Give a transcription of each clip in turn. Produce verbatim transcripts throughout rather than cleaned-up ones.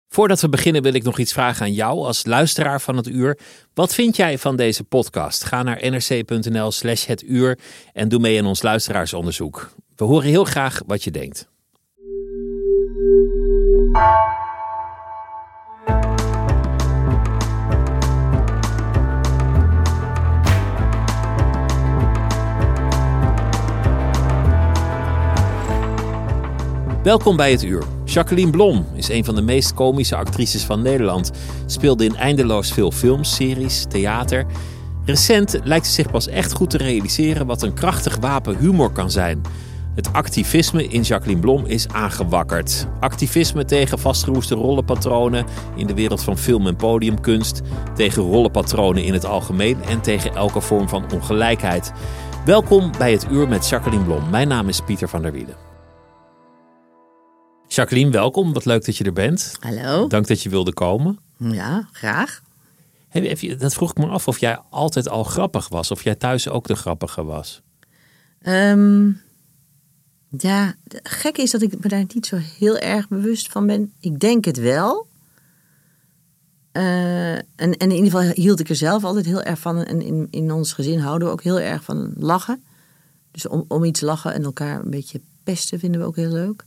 Voordat we beginnen wil ik nog iets vragen aan jou als luisteraar van het uur. Wat vind jij van deze podcast? Ga naar nrc.nl slash het uur en doe mee aan ons luisteraarsonderzoek. We horen heel graag wat je denkt. Welkom bij het uur. Jacqueline Blom is een van de meest komische actrices van Nederland. Speelde in eindeloos veel films, series, theater. Recent lijkt ze zich pas echt goed te realiseren wat een krachtig wapen humor kan zijn. Het activisme in Jacqueline Blom is aangewakkerd. Activisme tegen vastgeroeste rollenpatronen in de wereld van film- en podiumkunst. Tegen rollenpatronen in het algemeen en tegen elke vorm van ongelijkheid. Welkom bij het uur met Jacqueline Blom. Mijn naam is Pieter van der Wielen. Jacqueline, welkom. Wat leuk dat je er bent. Hallo. Dank dat je wilde komen. Ja, graag. Hey, je, dat vroeg ik me af of jij altijd al grappig was. Of jij thuis ook de grappige was. Um, ja, gek is dat ik me daar niet zo heel erg bewust van ben. Ik denk het wel. Uh, en, en in ieder geval hield ik er zelf altijd heel erg van. En in, in ons gezin houden we ook heel erg van lachen. Dus om, om iets lachen en elkaar een beetje pesten vinden we ook heel leuk.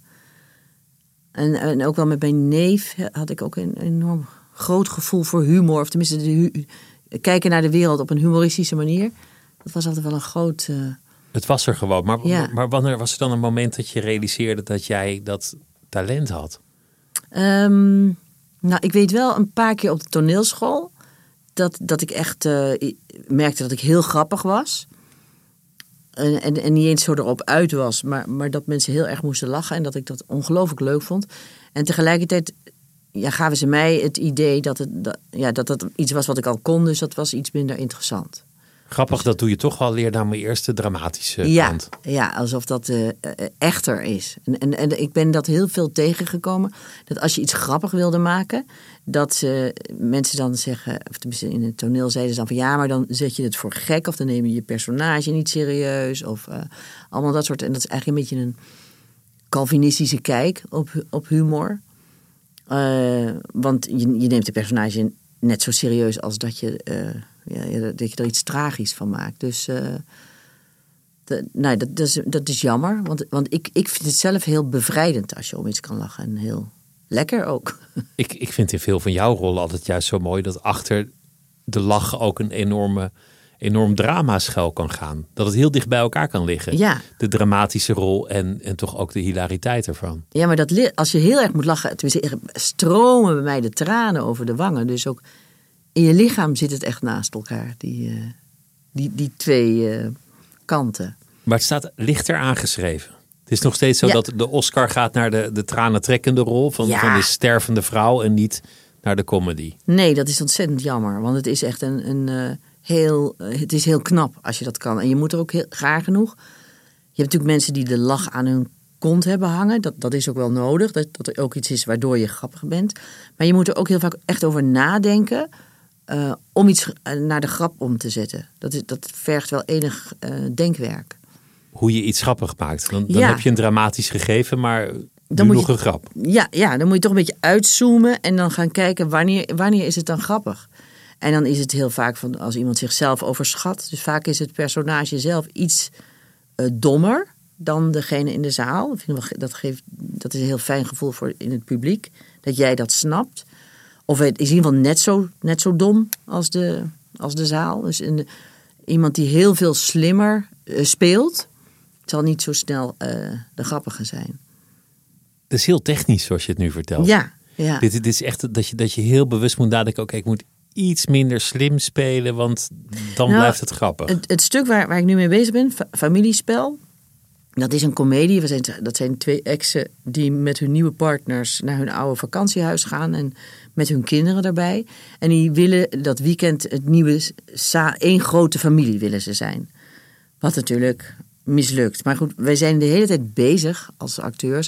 En, en ook wel met mijn neef had ik ook een enorm groot gevoel voor humor. Of tenminste, de hu- kijken naar de wereld op een humoristische manier. Dat was altijd wel een groot... Uh... Het was er gewoon. Maar, ja. maar wanneer was er dan een moment dat je realiseerde dat jij dat talent had? Um, nou, ik weet wel een paar keer op de toneelschool... dat, dat ik echt uh, merkte dat ik heel grappig was... En, en, en niet eens zo erop uit was, maar, maar dat mensen heel erg moesten lachen en dat ik dat ongelooflijk leuk vond. En tegelijkertijd ja, gaven ze mij het idee dat het dat, ja, dat dat iets was wat ik al kon, dus dat was iets minder interessant. Grappig, dus, dat doe je toch wel leer naar mijn eerste dramatische ja, kant. Ja, alsof dat uh, echter is. En, en, en ik ben dat heel veel tegengekomen, dat als je iets grappig wilde maken, dat ze, mensen dan zeggen, of tenminste in het toneel zeiden ze dan van ja, maar dan zet je het voor gek of dan neem je je personage niet serieus of uh, allemaal dat soort. En dat is eigenlijk een beetje een Calvinistische kijk op, op humor. Uh, want je, je neemt de personage net zo serieus als dat je, uh, ja, dat je er iets tragisch van maakt. Dus uh, de, nou, dat, dat, is, dat is jammer, want, want ik, ik vind het zelf heel bevrijdend als je om iets kan lachen en heel... Lekker ook. Ik, ik vind in veel van jouw rollen altijd juist zo mooi dat achter de lach ook een enorme, enorm drama schuil kan gaan. Dat het heel dicht bij elkaar kan liggen. Ja. De dramatische rol en, en toch ook de hilariteit ervan. Ja, maar dat, als je heel erg moet lachen, tenminste stromen bij mij de tranen over de wangen. Dus ook in je lichaam zit het echt naast elkaar, die, uh, die, die twee uh, kanten. Maar het staat lichter aangeschreven. Het is nog steeds zo ja. dat de Oscar gaat naar de, de tranentrekkende rol van, ja. van de stervende vrouw en niet naar de comedy. Nee, dat is ontzettend jammer. Want het is echt een, een uh, heel, uh, het is heel knap als je dat kan. En je moet er ook heel graag genoeg. Je hebt natuurlijk mensen die de lach aan hun kont hebben hangen. Dat, dat is ook wel nodig. Dat, dat er ook iets is waardoor je grappig bent. Maar je moet er ook heel vaak echt over nadenken. Uh, om iets naar de grap om te zetten. Dat, is, dat vergt wel enig uh, denkwerk. Hoe je iets grappig maakt. Dan, dan ja. heb je een dramatisch gegeven, maar dan nu moet nog je, een grap. Ja, ja, dan moet je toch een beetje uitzoomen en dan gaan kijken wanneer, wanneer is het dan grappig. En dan is het heel vaak van als iemand zichzelf overschat. Dus vaak is het personage zelf iets uh, dommer dan degene in de zaal. Dat, geeft, dat is een heel fijn gevoel voor in het publiek. Dat jij dat snapt. Of het is in ieder geval net zo, net zo dom als de, als de zaal. Dus in, iemand die heel veel slimmer uh, speelt... Het zal niet zo snel uh, de grappige zijn. Het is heel technisch zoals je het nu vertelt. Ja, ja. Dit, dit is echt dat je, dat je heel bewust moet nadenken. Oké, okay, ik moet iets minder slim spelen, want dan nou, blijft het grappig. Het, het stuk waar, waar ik nu mee bezig ben, fa- Familiespel... dat is een komedie. We zijn, dat zijn twee exen die met hun nieuwe partners... naar hun oude vakantiehuis gaan en met hun kinderen daarbij. En die willen dat weekend het nieuwe... Sa- één grote familie willen ze zijn. Wat natuurlijk... mislukt. Maar goed, wij zijn de hele tijd bezig als acteurs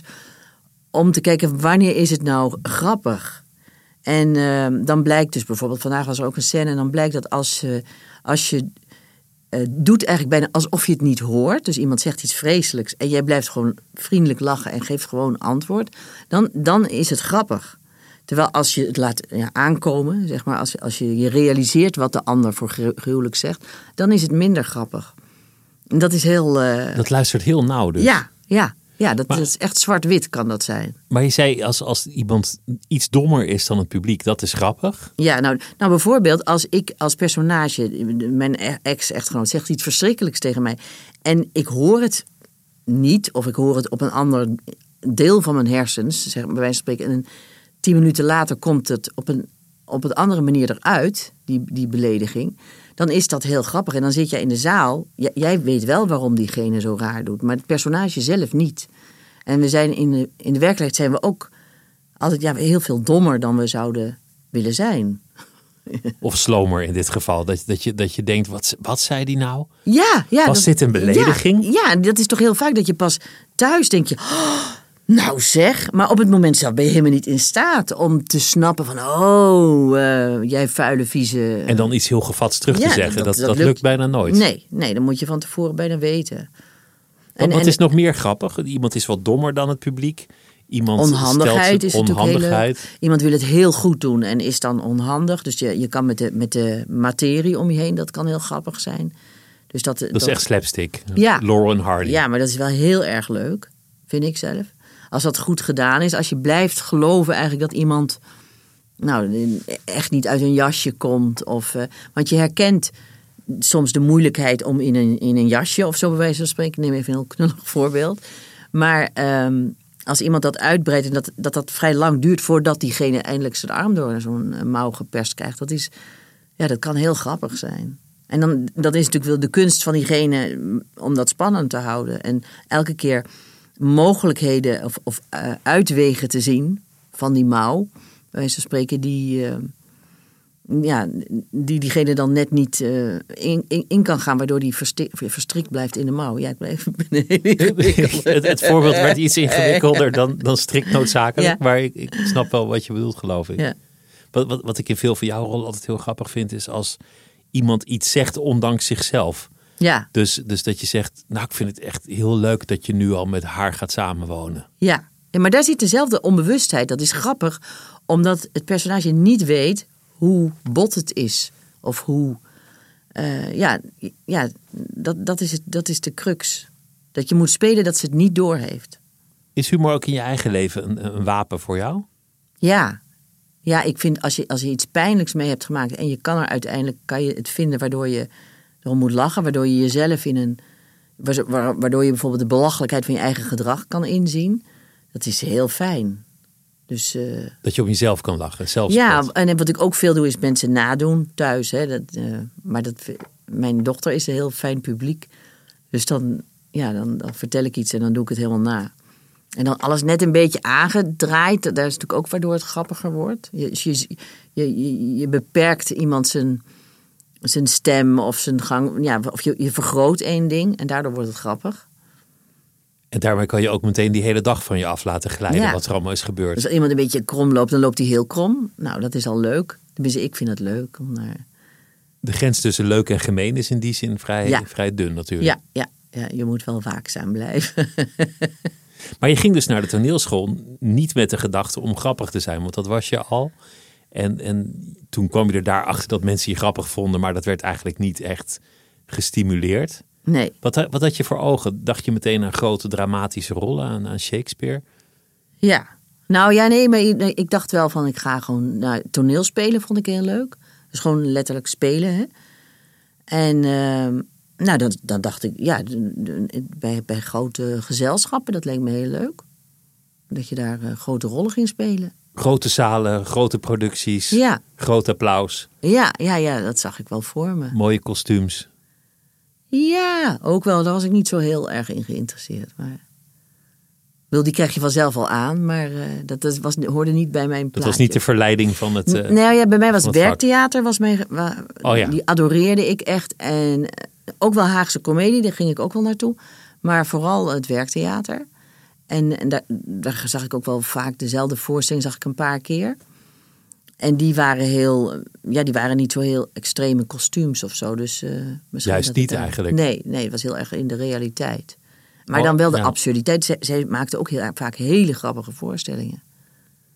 om te kijken wanneer is het nou grappig. En uh, dan blijkt dus bijvoorbeeld, vandaag was er ook een scène en dan blijkt dat als, uh, als je uh, doet eigenlijk bijna alsof je het niet hoort. Dus iemand zegt iets vreselijks en jij blijft gewoon vriendelijk lachen en geeft gewoon antwoord. Dan, dan is het grappig. Terwijl als je het laat ja, aankomen, zeg maar, als, je, als je je realiseert wat de ander voor gru- gruwelijk zegt, dan is het minder grappig. En dat is heel... Uh... Dat luistert heel nauw dus. Ja, ja. Ja, dat, maar, dat is echt zwart-wit kan dat zijn. Maar je zei, als, als iemand iets dommer is dan het publiek, dat is grappig? Ja, nou, nou bijvoorbeeld als ik als personage, mijn ex-echtgenoot zegt iets verschrikkelijks tegen mij. En ik hoor het niet, of ik hoor het op een ander deel van mijn hersens, zeg, bij wijze van spreken. En tien minuten later komt het op een, op een andere manier eruit, die, die belediging. Dan is dat heel grappig. En dan zit jij in de zaal. J- jij weet wel waarom diegene zo raar doet. Maar het personage zelf niet. En we zijn in de, in de werkelijkheid zijn we ook altijd ja, heel veel dommer dan we zouden willen zijn. Of slomer in dit geval. Dat, dat, je, dat je denkt, wat, wat zei die nou? Ja, ja. Was dat, dit een belediging? Ja, ja, dat is toch heel vaak dat je pas thuis denk je... Oh, nou zeg, maar op het moment zelf ben je helemaal niet in staat om te snappen van... oh, uh, jij vuile, vieze... En dan iets heel gevats terug ja, te zeggen. Dat, dat, dat, dat lukt lukt bijna nooit. Nee, nee, dan moet je van tevoren bijna weten. En, wat en, is nog meer grappig? Iemand is wat dommer dan het publiek. Iemand onhandigheid is onhandigheid. Hele, iemand wil het heel goed doen en is dan onhandig. Dus je, je kan met de, met de materie om je heen, dat kan heel grappig zijn. Dus dat, dat is dat, echt slapstick. Ja, Laurel en Hardy. Ja, maar dat is wel heel erg leuk, vind ik zelf. Als dat goed gedaan is, als je blijft geloven eigenlijk dat iemand nou, echt niet uit een jasje komt. Of, uh, want je herkent soms de moeilijkheid om in een, in een jasje of zo bij wijze van spreken. Ik neem even een heel knullig voorbeeld. Maar um, als iemand dat uitbreidt en dat, dat dat vrij lang duurt voordat diegene eindelijk zijn arm door zo'n mouw geperst krijgt. Dat is, ja, dat kan heel grappig zijn. En dan dat is natuurlijk wel de kunst van diegene om dat spannend te houden. En elke keer mogelijkheden of, of uh, uitwegen te zien van die mouw, bij wijze van spreken, die, uh, ja, die diegene dan net niet uh, in, in, in kan gaan, waardoor die versti- verstrikt blijft in de mouw. Ja, ik blijf het, het voorbeeld werd iets ingewikkelder dan, dan strikt noodzakelijk, ja. Maar ik, ik snap wel wat je bedoelt, geloof ik. Ja. Wat, wat, wat ik in veel van jouw rol altijd heel grappig vind, is als iemand iets zegt ondanks zichzelf. Ja. Dus, dus dat je zegt, nou, ik vind het echt heel leuk dat je nu al met haar gaat samenwonen. Ja, ja, maar daar zit dezelfde onbewustheid. Dat is grappig, omdat het personage niet weet hoe bot het is. Of hoe, uh, ja, ja dat, dat, is het, dat is de crux. Dat je moet spelen dat ze het niet doorheeft. Is humor ook in je eigen leven een, een wapen voor jou? Ja. Ja, ik vind als je, als je iets pijnlijks mee hebt gemaakt en je kan er uiteindelijk, kan je het vinden waardoor je erom moet lachen, waardoor je jezelf in een, waardoor je bijvoorbeeld de belachelijkheid van je eigen gedrag kan inzien. Dat is heel fijn. Dus, uh, dat je op jezelf kan lachen, zelfs. Ja, en wat ik ook veel doe is mensen nadoen thuis. Hè. Dat, uh, maar dat, mijn dochter is een heel fijn publiek. Dus dan, ja, dan, dan vertel ik iets en dan doe ik het helemaal na. En dan alles net een beetje aangedraaid. Daar is natuurlijk ook waardoor het grappiger wordt. Je, je, je, je beperkt iemand zijn, zijn stem of zijn gang. Ja, of je, je vergroot één ding en daardoor wordt het grappig. En daarmee kan je ook meteen die hele dag van je af laten glijden, ja. Wat er allemaal is gebeurd. Dus als iemand een beetje krom loopt, dan loopt hij heel krom. Nou, dat is al leuk. Tenminste, ik vind het leuk om naar... De grens tussen leuk en gemeen is in die zin vrij, ja. vrij dun natuurlijk. Ja, ja, ja, je moet wel waakzaam blijven. Maar je ging dus naar de toneelschool niet met de gedachte om grappig te zijn, want dat was je al. En, en toen kwam je er daarachter dat mensen je grappig vonden, maar dat werd eigenlijk niet echt gestimuleerd. Nee. Wat, wat had je voor ogen? Dacht je meteen aan grote dramatische rollen, aan, aan Shakespeare? Ja. Nou ja, nee, maar ik dacht wel van ik ga gewoon nou, toneel spelen, vond ik heel leuk. Dus gewoon letterlijk spelen. Hè? En uh, nou, dan, dan dacht ik, ja, bij, bij grote gezelschappen, dat leek me heel leuk. Dat je daar uh, grote rollen ging spelen. Grote zalen, grote producties, ja. Groot applaus. Ja, ja, ja, dat zag ik wel voor me. Mooie kostuums. Ja, ook wel. Daar was ik niet zo heel erg in geïnteresseerd. Maar... Wil, die krijg je vanzelf al aan, maar uh, dat, dat was, hoorde niet bij mijn plaatje. Dat was niet de verleiding van het uh, Nou ja, bij mij was werktheater, was mijn, wa, oh ja. die adoreerde ik echt. En uh, ook wel Haagse komedie, daar ging ik ook wel naartoe. Maar vooral het werktheater. En, en daar, daar zag ik ook wel vaak dezelfde voorstelling, zag ik een paar keer. En die waren heel, ja, die waren niet zo heel extreme kostuums of zo. Dus, uh, Juist niet daar, eigenlijk. Nee, nee, het was heel erg in de realiteit. Maar oh, dan wel de ja. absurditeit. Zij, zij maakte ook heel vaak hele grappige voorstellingen.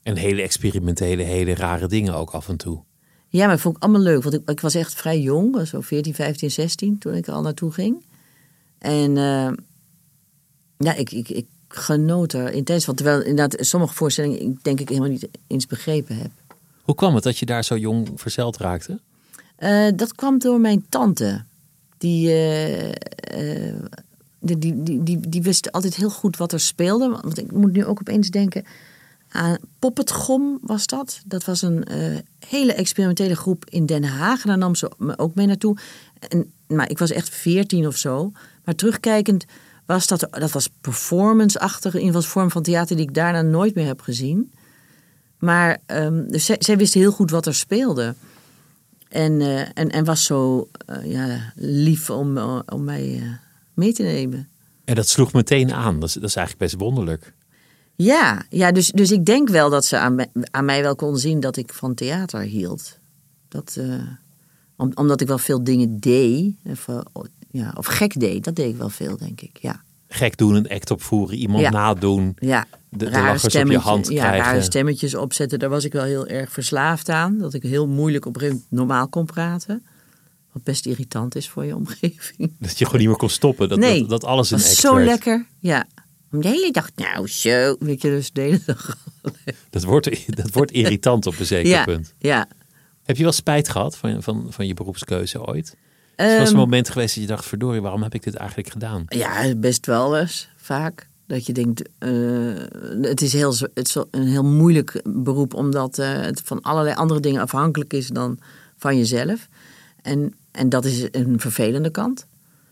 En hele experimentele, hele rare dingen ook af en toe. Ja, maar dat vond ik allemaal leuk. Want ik, ik was echt vrij jong, zo veertien, vijftien, zestien, toen ik er al naartoe ging. En uh, ja, ik, ik, ik genoot er intens van. Terwijl inderdaad sommige voorstellingen ik denk ik helemaal niet eens begrepen heb. Hoe kwam het dat je daar zo jong verzeild raakte? Uh, dat kwam door mijn tante. Die, uh, uh, die, die, die, die, die wist altijd heel goed wat er speelde. Want ik moet nu ook opeens denken aan Poppetgom was dat. Dat was een uh, hele experimentele groep in Den Haag. En daar nam ze me ook mee naartoe. En, maar ik was echt veertien of zo. Maar terugkijkend was dat, dat was performance-achtig. In ieder geval vorm van theater die ik daarna nooit meer heb gezien. Maar um, dus zij, zij wist heel goed wat er speelde. En, uh, en, en was zo uh, ja, lief om, uh, om mij uh, mee te nemen. En dat sloeg meteen aan. Dat is, dat is eigenlijk best wonderlijk. Ja, ja dus, dus ik denk wel dat ze aan mij, aan mij wel kon zien dat ik van theater hield. Dat, uh, om, omdat ik wel veel dingen deed. Of, uh, ja, of gek deed, dat deed ik wel veel, denk ik. Ja. Gek doen, een act opvoeren, iemand ja. nadoen. Ja. De, de lachers op je hand ja, krijgen. Rare stemmetjes opzetten, daar was ik wel heel erg verslaafd aan. Dat ik heel moeilijk op een gegeven moment normaal kon praten. Wat best irritant is voor je omgeving. Dat je gewoon niet meer kon stoppen. Dat, nee, dat, dat alles een act was zo werd. lekker. Ja. De hele dag, nou zo. Weet je, dus de hele dag. Dat wordt, dat wordt irritant op een zeker ja, punt. Ja. Heb je wel spijt gehad van, van, van je beroepskeuze ooit? Um, er was een moment geweest dat je dacht, verdorie, waarom heb ik dit eigenlijk gedaan? Ja, best wel eens, vaak. Dat je denkt, uh, het is, heel, het is een heel moeilijk beroep, omdat uh, het van allerlei andere dingen afhankelijk is dan van jezelf. En, en dat is een vervelende kant.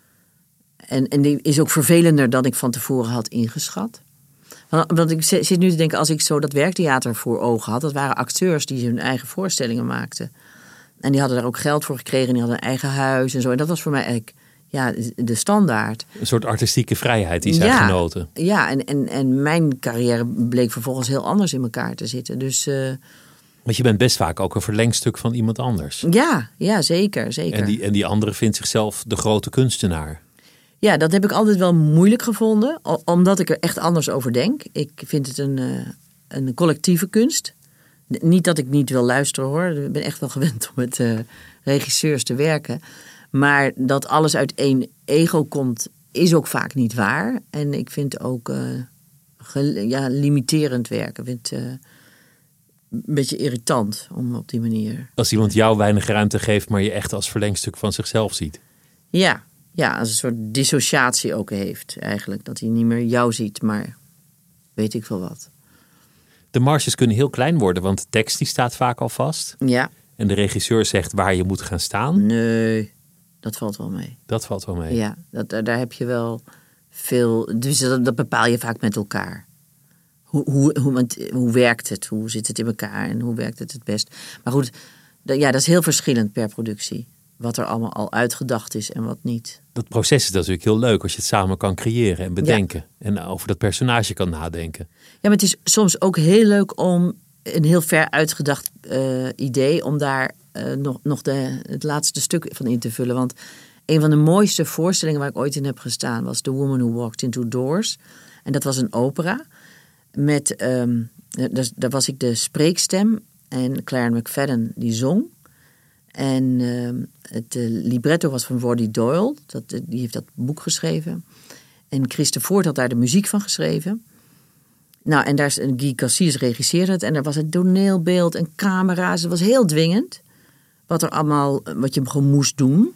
En, en die is ook vervelender dan ik van tevoren had ingeschat. Want, want ik zit nu te denken, als ik zo dat werktheater voor ogen had, dat waren acteurs die hun eigen voorstellingen maakten. En die hadden daar ook geld voor gekregen, en die hadden een eigen huis en zo. En dat was voor mij eigenlijk ja, de standaard. Een soort artistieke vrijheid die zij ja, genoten. Ja, en, en, en mijn carrière bleek vervolgens heel anders in elkaar te zitten. Dus, uh, want je bent best vaak ook een verlengstuk van iemand anders. Ja, ja zeker. zeker. En, die, en die andere vindt zichzelf de grote kunstenaar. Ja, dat heb ik altijd wel moeilijk gevonden. Omdat ik er echt anders over denk. Ik vind het een, uh, een collectieve kunst. Niet dat ik niet wil luisteren hoor. Ik ben echt wel gewend om met uh, regisseurs te werken. Maar dat alles uit één ego komt, is ook vaak niet waar. En ik vind ook uh, ge- ja, limiterend werken. Ik vind het uh, een beetje irritant om op die manier. Als iemand jou weinig ruimte geeft, maar je echt als verlengstuk van zichzelf ziet. Ja, ja, als een soort dissociatie ook heeft eigenlijk. Dat hij niet meer jou ziet, maar weet ik veel wat. De marges kunnen heel klein worden, want de tekst die staat vaak al vast. Ja. En de regisseur zegt waar je moet gaan staan. Nee, dat valt wel mee. Dat valt wel mee. Ja, dat, daar heb je wel veel. Dus dat, dat bepaal je vaak met elkaar. Hoe, hoe, hoe, want, hoe werkt het? Hoe zit het in elkaar? En hoe werkt het het best? Maar goed, dat, ja, dat is heel verschillend per productie. Wat er allemaal al uitgedacht is en wat niet. Dat proces is natuurlijk heel leuk als je het samen kan creëren en bedenken. Ja. En over dat personage kan nadenken. Ja, maar het is soms ook heel leuk om een heel ver uitgedacht uh, idee, om daar uh, nog, nog de, het laatste stuk van in te vullen. Want een van de mooiste voorstellingen waar ik ooit in heb gestaan was The Woman Who Walked Into Doors. En dat was een opera. Met, um, daar, daar was ik de spreekstem en Claire McFadden die zong. En uh, het uh, libretto was van Wardy Doyle, dat, die heeft dat boek geschreven. En Christe Voort had daar de muziek van geschreven. Nou, en daar is Guy Cassius regisseerde het. En daar was het toneelbeeld en camera's. Het was heel dwingend. Wat er allemaal, wat je gewoon moest doen.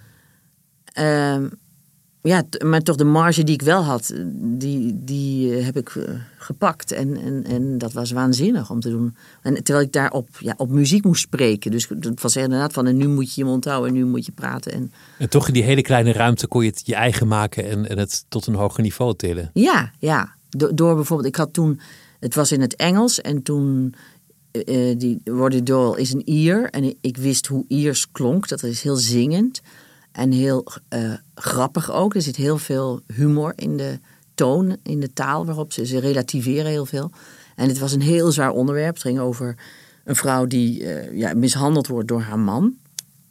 Uh, ja, t- maar toch de marge die ik wel had, die, die uh, heb ik uh, gepakt. En, en, en dat was waanzinnig om te doen. En terwijl ik daar op, ja, op muziek moest spreken. Dus het was inderdaad van, en nu moet je je mond houden en nu moet je praten. En, en toch in die hele kleine ruimte kon je het je eigen maken en, en het tot een hoger niveau tillen. Ja, ja. Do- door bijvoorbeeld, ik had toen, het was in het Engels en toen, uh, die Wardy Doyle is een Ier. En ik wist hoe Iers klonk, dat is heel zingend. En heel uh, grappig ook. Er zit heel veel humor in de toon, in de taal waarop ze, ze relativeren heel veel. En het was een heel zwaar onderwerp. Het ging over een vrouw die uh, ja, mishandeld wordt door haar man.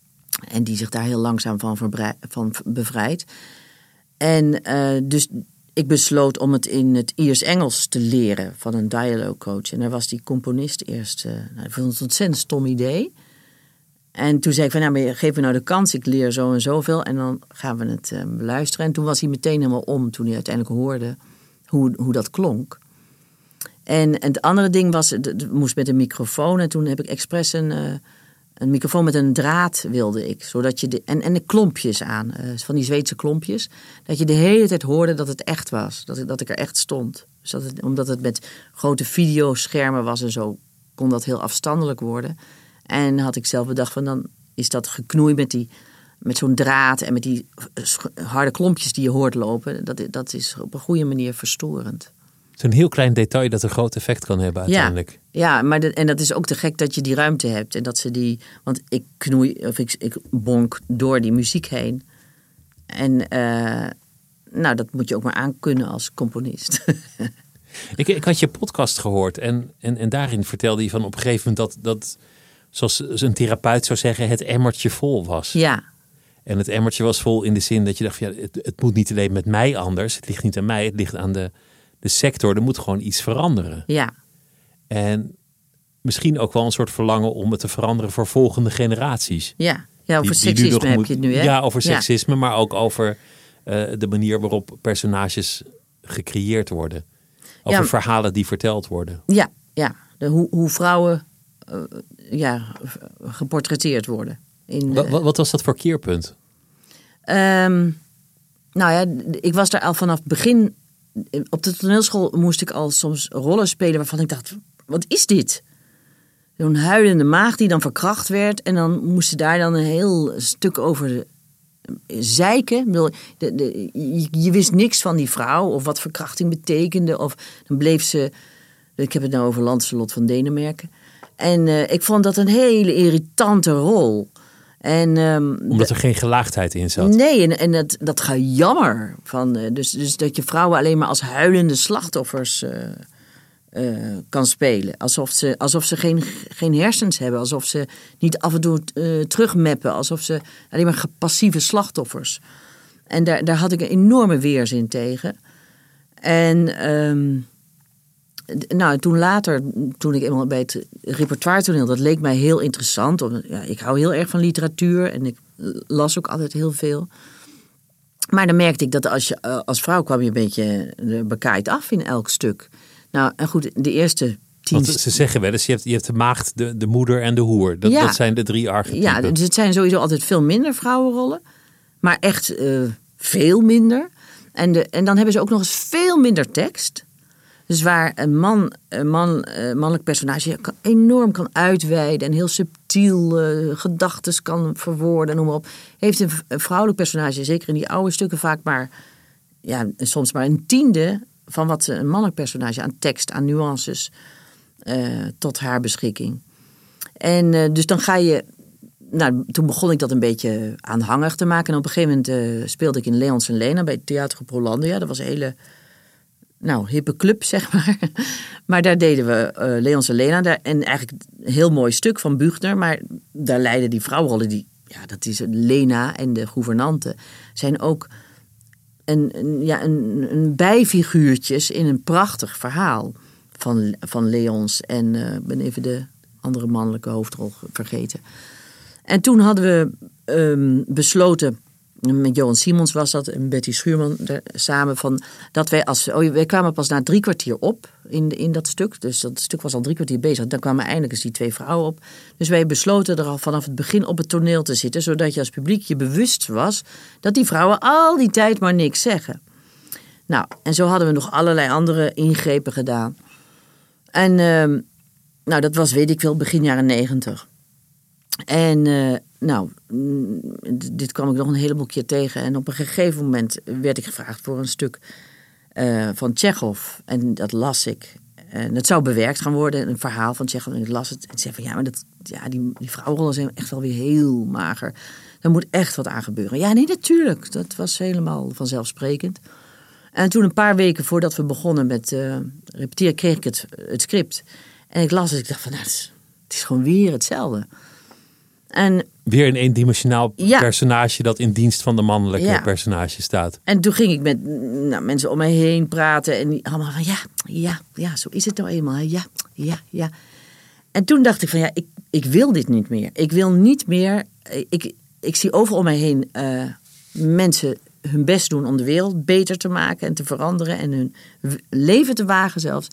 En die zich daar heel langzaam van, verbrei- van bevrijdt. En uh, dus ik besloot om het in het Iers-Engels te leren van een dialogue coach. En daar was die componist eerst... Uh, nou, ik vond het een ontzettend stom idee. En toen zei ik van, nou, maar geef me nou de kans. Ik leer zo en zoveel en dan gaan we het uh, beluisteren. En toen was hij meteen helemaal om toen hij uiteindelijk hoorde hoe, hoe dat klonk. En, en het andere ding was, het moest met een microfoon. En toen heb ik expres een, uh, een microfoon met een draad wilde ik. Zodat je de, en, en de klompjes aan, uh, van die Zweedse klompjes. Dat je de hele tijd hoorde dat het echt was. Dat, dat ik er echt stond. Dus dat het, omdat het met grote videoschermen was en zo, kon dat heel afstandelijk worden. En had ik zelf bedacht van, dan is dat geknoei met, die, met zo'n draad en met die harde klompjes die je hoort lopen. Dat, dat is op een goede manier verstorend. Het is een heel klein detail dat een groot effect kan hebben uiteindelijk. Ja, ja maar de, en dat is ook te gek dat je die ruimte hebt. En dat ze die, want ik knoei, of ik, ik bonk door die muziek heen. En uh, nou, dat moet je ook maar aankunnen als componist. ik, ik had je podcast gehoord en, en, en daarin vertelde je van op een gegeven moment dat, dat, zoals een therapeut zou zeggen, het emmertje vol was. Ja. En het emmertje was vol in de zin dat je dacht, ja, het, het moet niet alleen met mij anders. Het ligt niet aan mij, het ligt aan de... De sector, er moet gewoon iets veranderen. Ja. En misschien ook wel een soort verlangen om het te veranderen voor volgende generaties. Ja, ja over die, seksisme die heb moet, je het nu, hè? Ja, over seksisme, ja. maar ook over uh, de manier waarop personages gecreëerd worden. Over ja. verhalen die verteld worden. Ja, ja. De, hoe, hoe vrouwen uh, ja, geportretteerd worden. In, uh, wat, wat was dat voor keerpunt? Um, nou ja, ik was daar al vanaf het begin... Op de toneelschool moest ik al soms rollen spelen waarvan ik dacht, wat is dit? Zo'n huilende maagd die dan verkracht werd. En dan moest ze daar dan een heel stuk over zeiken. De, de, je, je wist niks van die vrouw of wat verkrachting betekende. Of dan bleef ze, ik heb het nou over Lancelot van Denemarken. En uh, ik vond dat een hele irritante rol. En, um, Omdat er geen gelaagdheid in zat. Nee, en, en dat, dat gaat jammer. Van, uh, dus, dus dat je vrouwen alleen maar als huilende slachtoffers uh, uh, kan spelen. Alsof ze, alsof ze geen, geen hersens hebben. Alsof ze niet af en toe uh, terugmappen. Alsof ze alleen maar passieve slachtoffers. En daar, daar had ik een enorme weerzin tegen. En... Um, Nou, toen later, toen ik eenmaal bij het repertoire-toneel, dat leek mij heel interessant. Ja, ik hou heel erg van literatuur en ik las ook altijd heel veel. Maar dan merkte ik dat als, je, als vrouw kwam je een beetje bekaaid af in elk stuk. Nou, en goed, de eerste tien... Want ze zeggen wel eens, je hebt, je hebt de maagd, de, de moeder en de hoer. Dat, ja. dat zijn de drie archetypen. Ja, dus het zijn sowieso altijd veel minder vrouwenrollen. Maar echt uh, veel minder. En, de, en dan hebben ze ook nog eens veel minder tekst. Dus waar een man, een man, een mannelijk personage kan, enorm kan uitweiden en heel subtiel uh, gedachtes kan verwoorden, noem maar op, heeft een, een vrouwelijk personage, zeker in die oude stukken, vaak maar, ja, soms maar een tiende van wat een mannelijk personage aan tekst, aan nuances, uh, tot haar beschikking. En uh, dus dan ga je, nou, toen begon ik dat een beetje aanhangig te maken. En op een gegeven moment uh, speelde ik in Leons en Lena bij het Theater Hollandia. Dat was een hele... Nou, hippe club, zeg maar. Maar daar deden we uh, Leons en Lena. Daar, en eigenlijk een heel mooi stuk van Buchner. Maar daar leiden die vrouwenrollen, die, ja, dat is Lena en de gouvernante, zijn ook een, een, ja, een, een bijfiguurtjes in een prachtig verhaal van, van Leons. En ik uh, ben even de andere mannelijke hoofdrol vergeten. En toen hadden we um, besloten... Met Johan Simons was dat en Betty Schuurman er, samen van dat wij als oh, wij kwamen pas na drie kwartier op in, in dat stuk. Dus dat stuk was al drie kwartier bezig. Dan kwamen eindelijk eens die twee vrouwen op. Dus wij besloten er al vanaf het begin op het toneel te zitten, zodat je als publiek je bewust was dat die vrouwen al die tijd maar niks zeggen. Nou, en zo hadden we nog allerlei andere ingrepen gedaan. En uh, nou, dat was, weet ik veel, begin jaren negentig. En uh, nou, dit kwam ik nog een heleboel keer tegen. En op een gegeven moment werd ik gevraagd voor een stuk uh, van Tsjechov. En dat las ik. En het zou bewerkt gaan worden, een verhaal van Tsjechov. En ik las het en zei van ja, maar dat, ja, die, die vrouwenrollen zijn echt wel weer heel mager. Er moet echt wat aan gebeuren. Ja, nee, natuurlijk. Dat was helemaal vanzelfsprekend. En toen een paar weken voordat we begonnen met uh, repeteren, kreeg ik het, het script. En ik las het. Ik dacht van nou, het is, het is gewoon weer hetzelfde. En weer een eendimensionaal ja. personage dat in dienst van de mannelijke ja. personage staat. En toen ging ik met nou, mensen om mij heen praten. En die allemaal van ja, ja, ja, zo is het nou eenmaal. Ja, ja, ja. En toen dacht ik van ja, ik, ik wil dit niet meer. Ik wil niet meer... Ik, ik zie overal om mij heen uh, mensen hun best doen om de wereld beter te maken en te veranderen. En hun leven te wagen zelfs.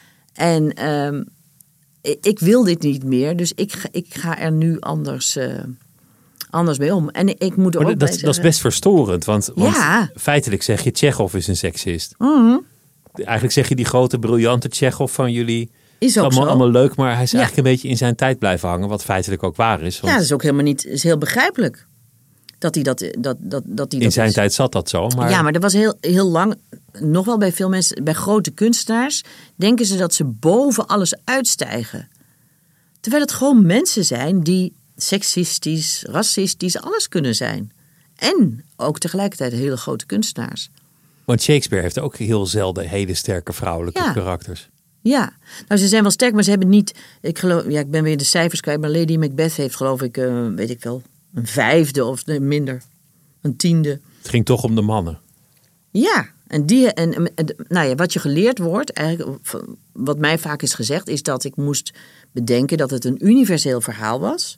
En um, ik, ik wil dit niet meer. Dus ik, ga, ik ga er nu anders... Uh, anders mee om. En ik moet er maar ook dat, bij dat is best verstorend. Want, want ja. feitelijk zeg je Tsjechov is een seksist. Mm-hmm. Eigenlijk zeg je die grote briljante Tsjechov van jullie... Is ook allemaal, zo. allemaal leuk, maar hij is ja. eigenlijk een beetje in zijn tijd blijven hangen. Wat feitelijk ook waar is. Want ja, dat is ook helemaal niet... is heel begrijpelijk. Dat hij dat... dat, dat, dat hij in dat zijn is. tijd zat dat zo. Maar... Ja, maar dat was heel, heel lang... Nog wel bij veel mensen... Bij grote kunstenaars... denken ze dat ze boven alles uitstijgen. Terwijl het gewoon mensen zijn die... seksistisch, racistisch, alles kunnen zijn. En ook tegelijkertijd hele grote kunstenaars. Want Shakespeare heeft ook heel zelden hele sterke vrouwelijke ja. karakters. Ja, nou ze zijn wel sterk, maar ze hebben niet... Ik geloof, ja, ik ben weer de cijfers kwijt, maar Lady Macbeth heeft geloof ik, uh, weet ik wel, een vijfde of nee, minder. Een tiende. Het ging toch om de mannen. Ja, en, die, en, en nou ja, wat je geleerd wordt, eigenlijk, wat mij vaak is gezegd, is dat ik moest bedenken dat het een universeel verhaal was...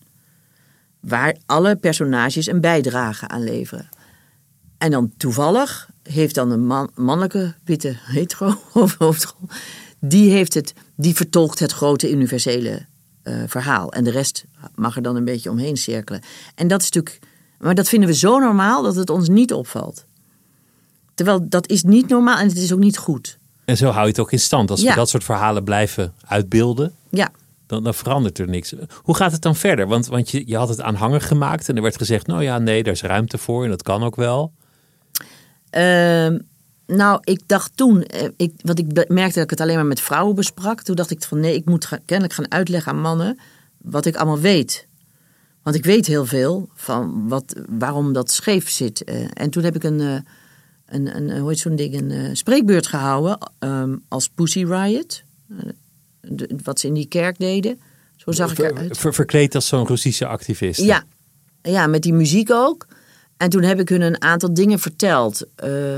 waar alle personages een bijdrage aan leveren. En dan toevallig heeft dan een man, mannelijke witte hetero hoofdrol... die, heeft het, die vertolkt het grote universele uh, verhaal. En de rest mag er dan een beetje omheen cirkelen. En dat is natuurlijk... Maar dat vinden we zo normaal dat het ons niet opvalt. Terwijl dat is niet normaal en het is ook niet goed. En zo hou je het ook in stand. Als ja. we dat soort verhalen blijven uitbeelden... Ja. Dan, dan verandert er niks. Hoe gaat het dan verder? Want, want je, je had het aanhangig gemaakt en er werd gezegd... nou ja, nee, daar is ruimte voor en dat kan ook wel. Uh, nou, ik dacht toen... Ik, want ik merkte dat ik het alleen maar met vrouwen besprak. Toen dacht ik van nee, ik moet gaan, kennelijk gaan uitleggen aan mannen... wat ik allemaal weet. Want ik weet heel veel van wat, waarom dat scheef zit. Uh, en toen heb ik een... Uh, een, een hoe heet zo'n ding? Een uh, spreekbeurt gehouden um, als Pussy Riot... Uh, De, wat ze in die kerk deden. Zo zag ik eruit. Ver, verkleed als zo'n Russische activist. Ja. ja, met die muziek ook. En toen heb ik hun een aantal dingen verteld. Uh,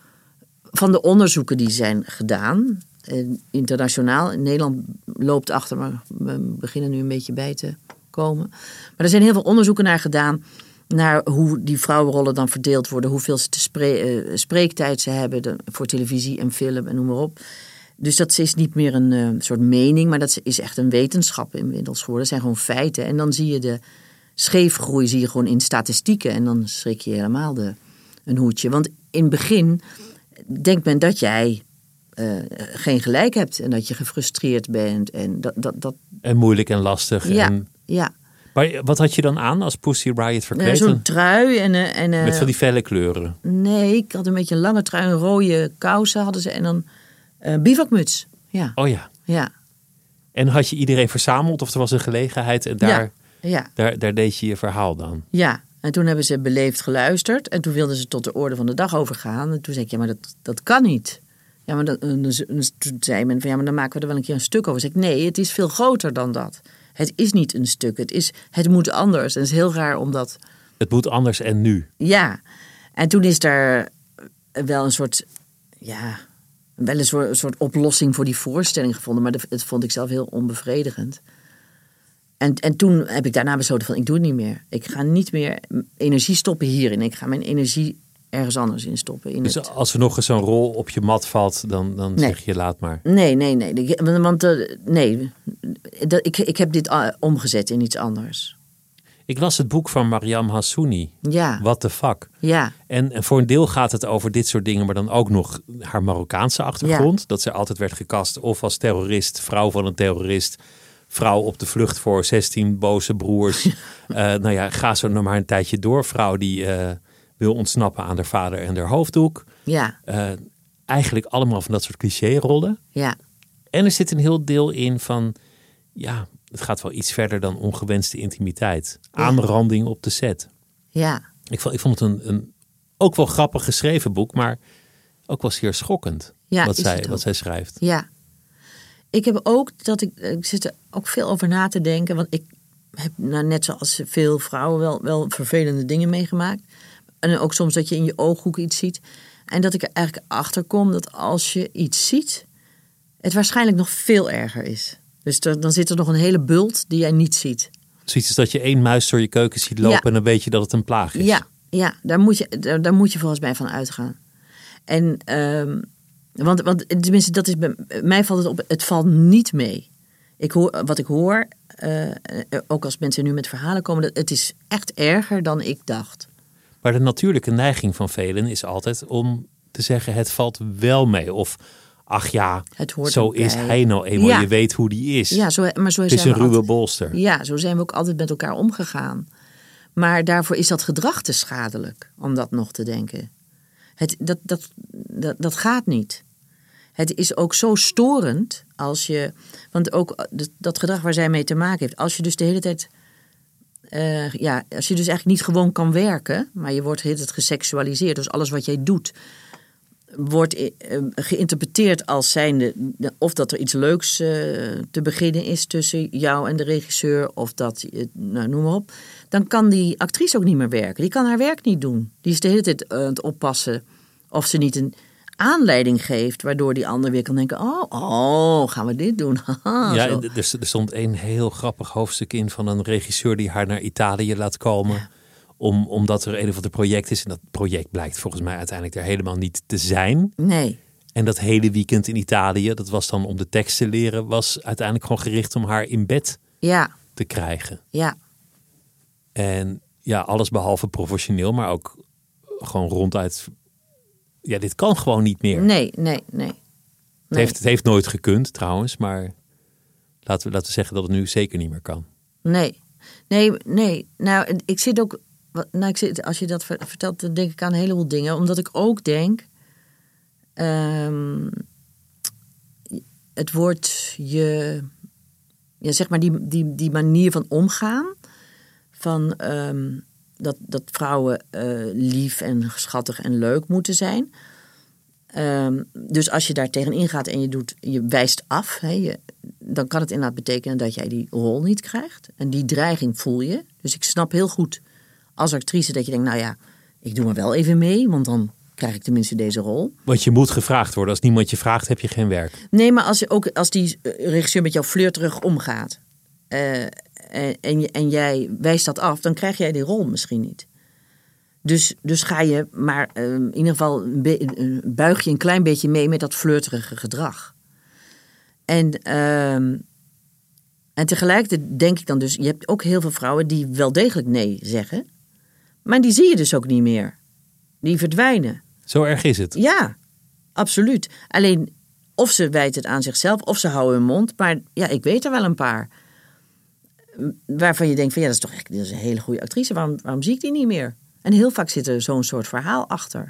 van de onderzoeken die zijn gedaan. Uh, internationaal. In Nederland loopt achter, maar we beginnen nu een beetje bij te komen. Maar er zijn heel veel onderzoeken naar gedaan. Naar hoe die vrouwenrollen dan verdeeld worden. Hoeveel ze te spre- uh, spreektijd ze hebben. De, voor televisie en film en noem maar op. Dus dat is niet meer een uh, soort mening, maar dat is echt een wetenschap inmiddels geworden. Dat zijn gewoon feiten. En dan zie je de scheefgroei zie je gewoon in statistieken. En dan schrik je helemaal de, een hoedje. Want in het begin denkt men dat jij uh, geen gelijk hebt. En dat je gefrustreerd bent. En, dat, dat, dat... en moeilijk en lastig. Ja, en... ja. Maar wat had je dan aan als Pussy Riot verkleed? Uh, Zo'n trui. En, uh, en, uh, met van die felle kleuren? Nee, ik had een beetje een lange trui. Een rode kousen hadden ze. En dan... Uh, bivakmuts, ja. Oh ja. ja. En had je iedereen verzameld of er was een gelegenheid en daar, ja. Ja. daar, daar deed je je verhaal dan? Ja, en toen hebben ze beleefd geluisterd en toen wilden ze tot de orde van de dag overgaan. En toen zei ik, ja, maar dat, dat kan niet. Ja, maar dat, toen zei men van, ja, maar dan maken we er wel een keer een stuk over. Toen zei ik, nee, het is veel groter dan dat. Het is niet een stuk, het, is, het moet anders. En het is heel raar omdat... Het moet anders en nu. Ja, en toen is er wel een soort, ja... wel een soort, een soort oplossing voor die voorstelling gevonden. Maar dat, dat vond ik zelf heel onbevredigend. En, en toen heb ik daarna besloten van ik doe het niet meer. Ik ga niet meer energie stoppen hierin. Ik ga mijn energie ergens anders in stoppen. In dus het... als er nog eens zo'n rol op je mat valt, dan, dan nee. zeg je laat maar. Nee, nee, nee. Want uh, nee, dat, ik, ik heb dit uh, omgezet in iets anders. Ik las het boek van Mariam Hassouni. Ja. What the fuck. Ja. En, en voor een deel gaat het over dit soort dingen, maar dan ook nog haar Marokkaanse achtergrond. Ja. Dat ze altijd werd gekast of als terrorist, vrouw van een terrorist, vrouw op de vlucht voor zestien boze broers. uh, nou ja, ga zo nog maar een tijdje door. Vrouw die uh, wil ontsnappen aan haar vader en haar hoofddoek. Ja. Uh, eigenlijk allemaal van dat soort cliché-rollen. Ja. En er zit een heel deel in van, ja, het gaat wel iets verder dan ongewenste intimiteit. Ja. Aanranding op de set. Ja. Ik vond, ik vond het een, een ook wel grappig geschreven boek, maar ook wel zeer schokkend ja, wat, zij, wat zij schrijft. Ja. Ik heb ook dat ik, ik zit er ook veel over na te denken, want ik heb nou, net zoals veel vrouwen wel, wel vervelende dingen meegemaakt. En ook soms dat je in je ooghoek iets ziet. En dat ik er eigenlijk achter kom dat als je iets ziet, het waarschijnlijk nog veel erger is. Dus er, dan zit er nog een hele bult die jij niet ziet. Zoiets als dat je één muis door je keuken ziet lopen, ja. En dan weet je dat het een plaag is. Ja, ja daar, moet je, daar, daar moet je volgens mij van uitgaan. En, um, want, want tenminste, dat is bij mij valt het op, het valt niet mee. Ik hoor, wat ik hoor, uh, ook als mensen nu met verhalen komen, dat het is echt erger dan ik dacht. Maar de natuurlijke neiging van velen is altijd om te zeggen, het valt wel mee. Of, ach ja, het hoort zo is hij nou eenmaal. Ja. Je weet hoe die is. Ja, zo, maar zo het is zijn een ruwe altijd, bolster. Ja, zo zijn we ook altijd met elkaar omgegaan. Maar daarvoor is dat gedrag te schadelijk, om dat nog te denken. Het, dat, dat, dat, dat gaat niet. Het is ook zo storend als je... Want ook dat gedrag waar zij mee te maken heeft. Als je dus de hele tijd... Uh, ja, als je dus eigenlijk niet gewoon kan werken... maar je wordt de hele tijd geseksualiseerd. Dus alles wat jij doet... wordt uh, geïnterpreteerd als zijnde... of dat er iets leuks uh, te beginnen is tussen jou en de regisseur... of dat, uh, nou, noem maar op. Dan kan die actrice ook niet meer werken. Die kan haar werk niet doen. Die is de hele tijd uh, aan het oppassen... of ze niet een aanleiding geeft... waardoor die ander weer kan denken... oh, oh gaan we dit doen? Ja, er, er stond een heel grappig hoofdstuk in... van een regisseur die haar naar Italië laat komen... Ja. Om, omdat er een of ander project is. En dat project blijkt volgens mij uiteindelijk er helemaal niet te zijn. Nee. En dat hele weekend in Italië... dat was dan om de tekst te leren... was uiteindelijk gewoon gericht om haar in bed ja. te krijgen. Ja. En ja, alles behalve professioneel... maar ook gewoon ronduit... Ja, dit kan gewoon niet meer. Nee, nee, nee. Het, heeft, het heeft nooit gekund trouwens, maar laten we, laten we zeggen dat het nu zeker niet meer kan. Nee, nee, nee. Nou, ik zit ook, nou, ik zit, als je dat vertelt, dan denk ik aan een heleboel dingen. Omdat ik ook denk, um, het wordt je, ja, zeg maar die, die, die manier van omgaan, van um, dat, dat vrouwen uh, lief en schattig en leuk moeten zijn. Um, dus als je daar tegenin gaat en je, doet, je wijst af, hè, je, dan kan het inderdaad betekenen dat jij die rol niet krijgt. En die dreiging voel je. Dus ik snap heel goed als actrice dat je denkt, nou ja, ik doe maar wel even mee, want dan krijg ik tenminste deze rol. Want je moet gevraagd worden. Als niemand je vraagt, heb je geen werk. Nee, maar als, je ook, als die regisseur met jouw flirterig omgaat uh, en, en, en jij wijst dat af, dan krijg jij die rol misschien niet. Dus, dus ga je maar uh, in ieder geval een be- buig je een klein beetje mee met dat flirterige gedrag. En, uh, en tegelijkertijd denk ik dan dus, je hebt ook heel veel vrouwen die wel degelijk nee zeggen. Maar die zie je dus ook niet meer. Die verdwijnen. Zo erg is het? Ja, absoluut. Alleen of ze wijten het aan zichzelf of ze houden hun mond. Maar ja, ik weet er wel een paar. Waarvan je denkt van ja, dat is toch echt dat is een hele goede actrice. Waarom, waarom zie ik die niet meer? En heel vaak zit er zo'n soort verhaal achter.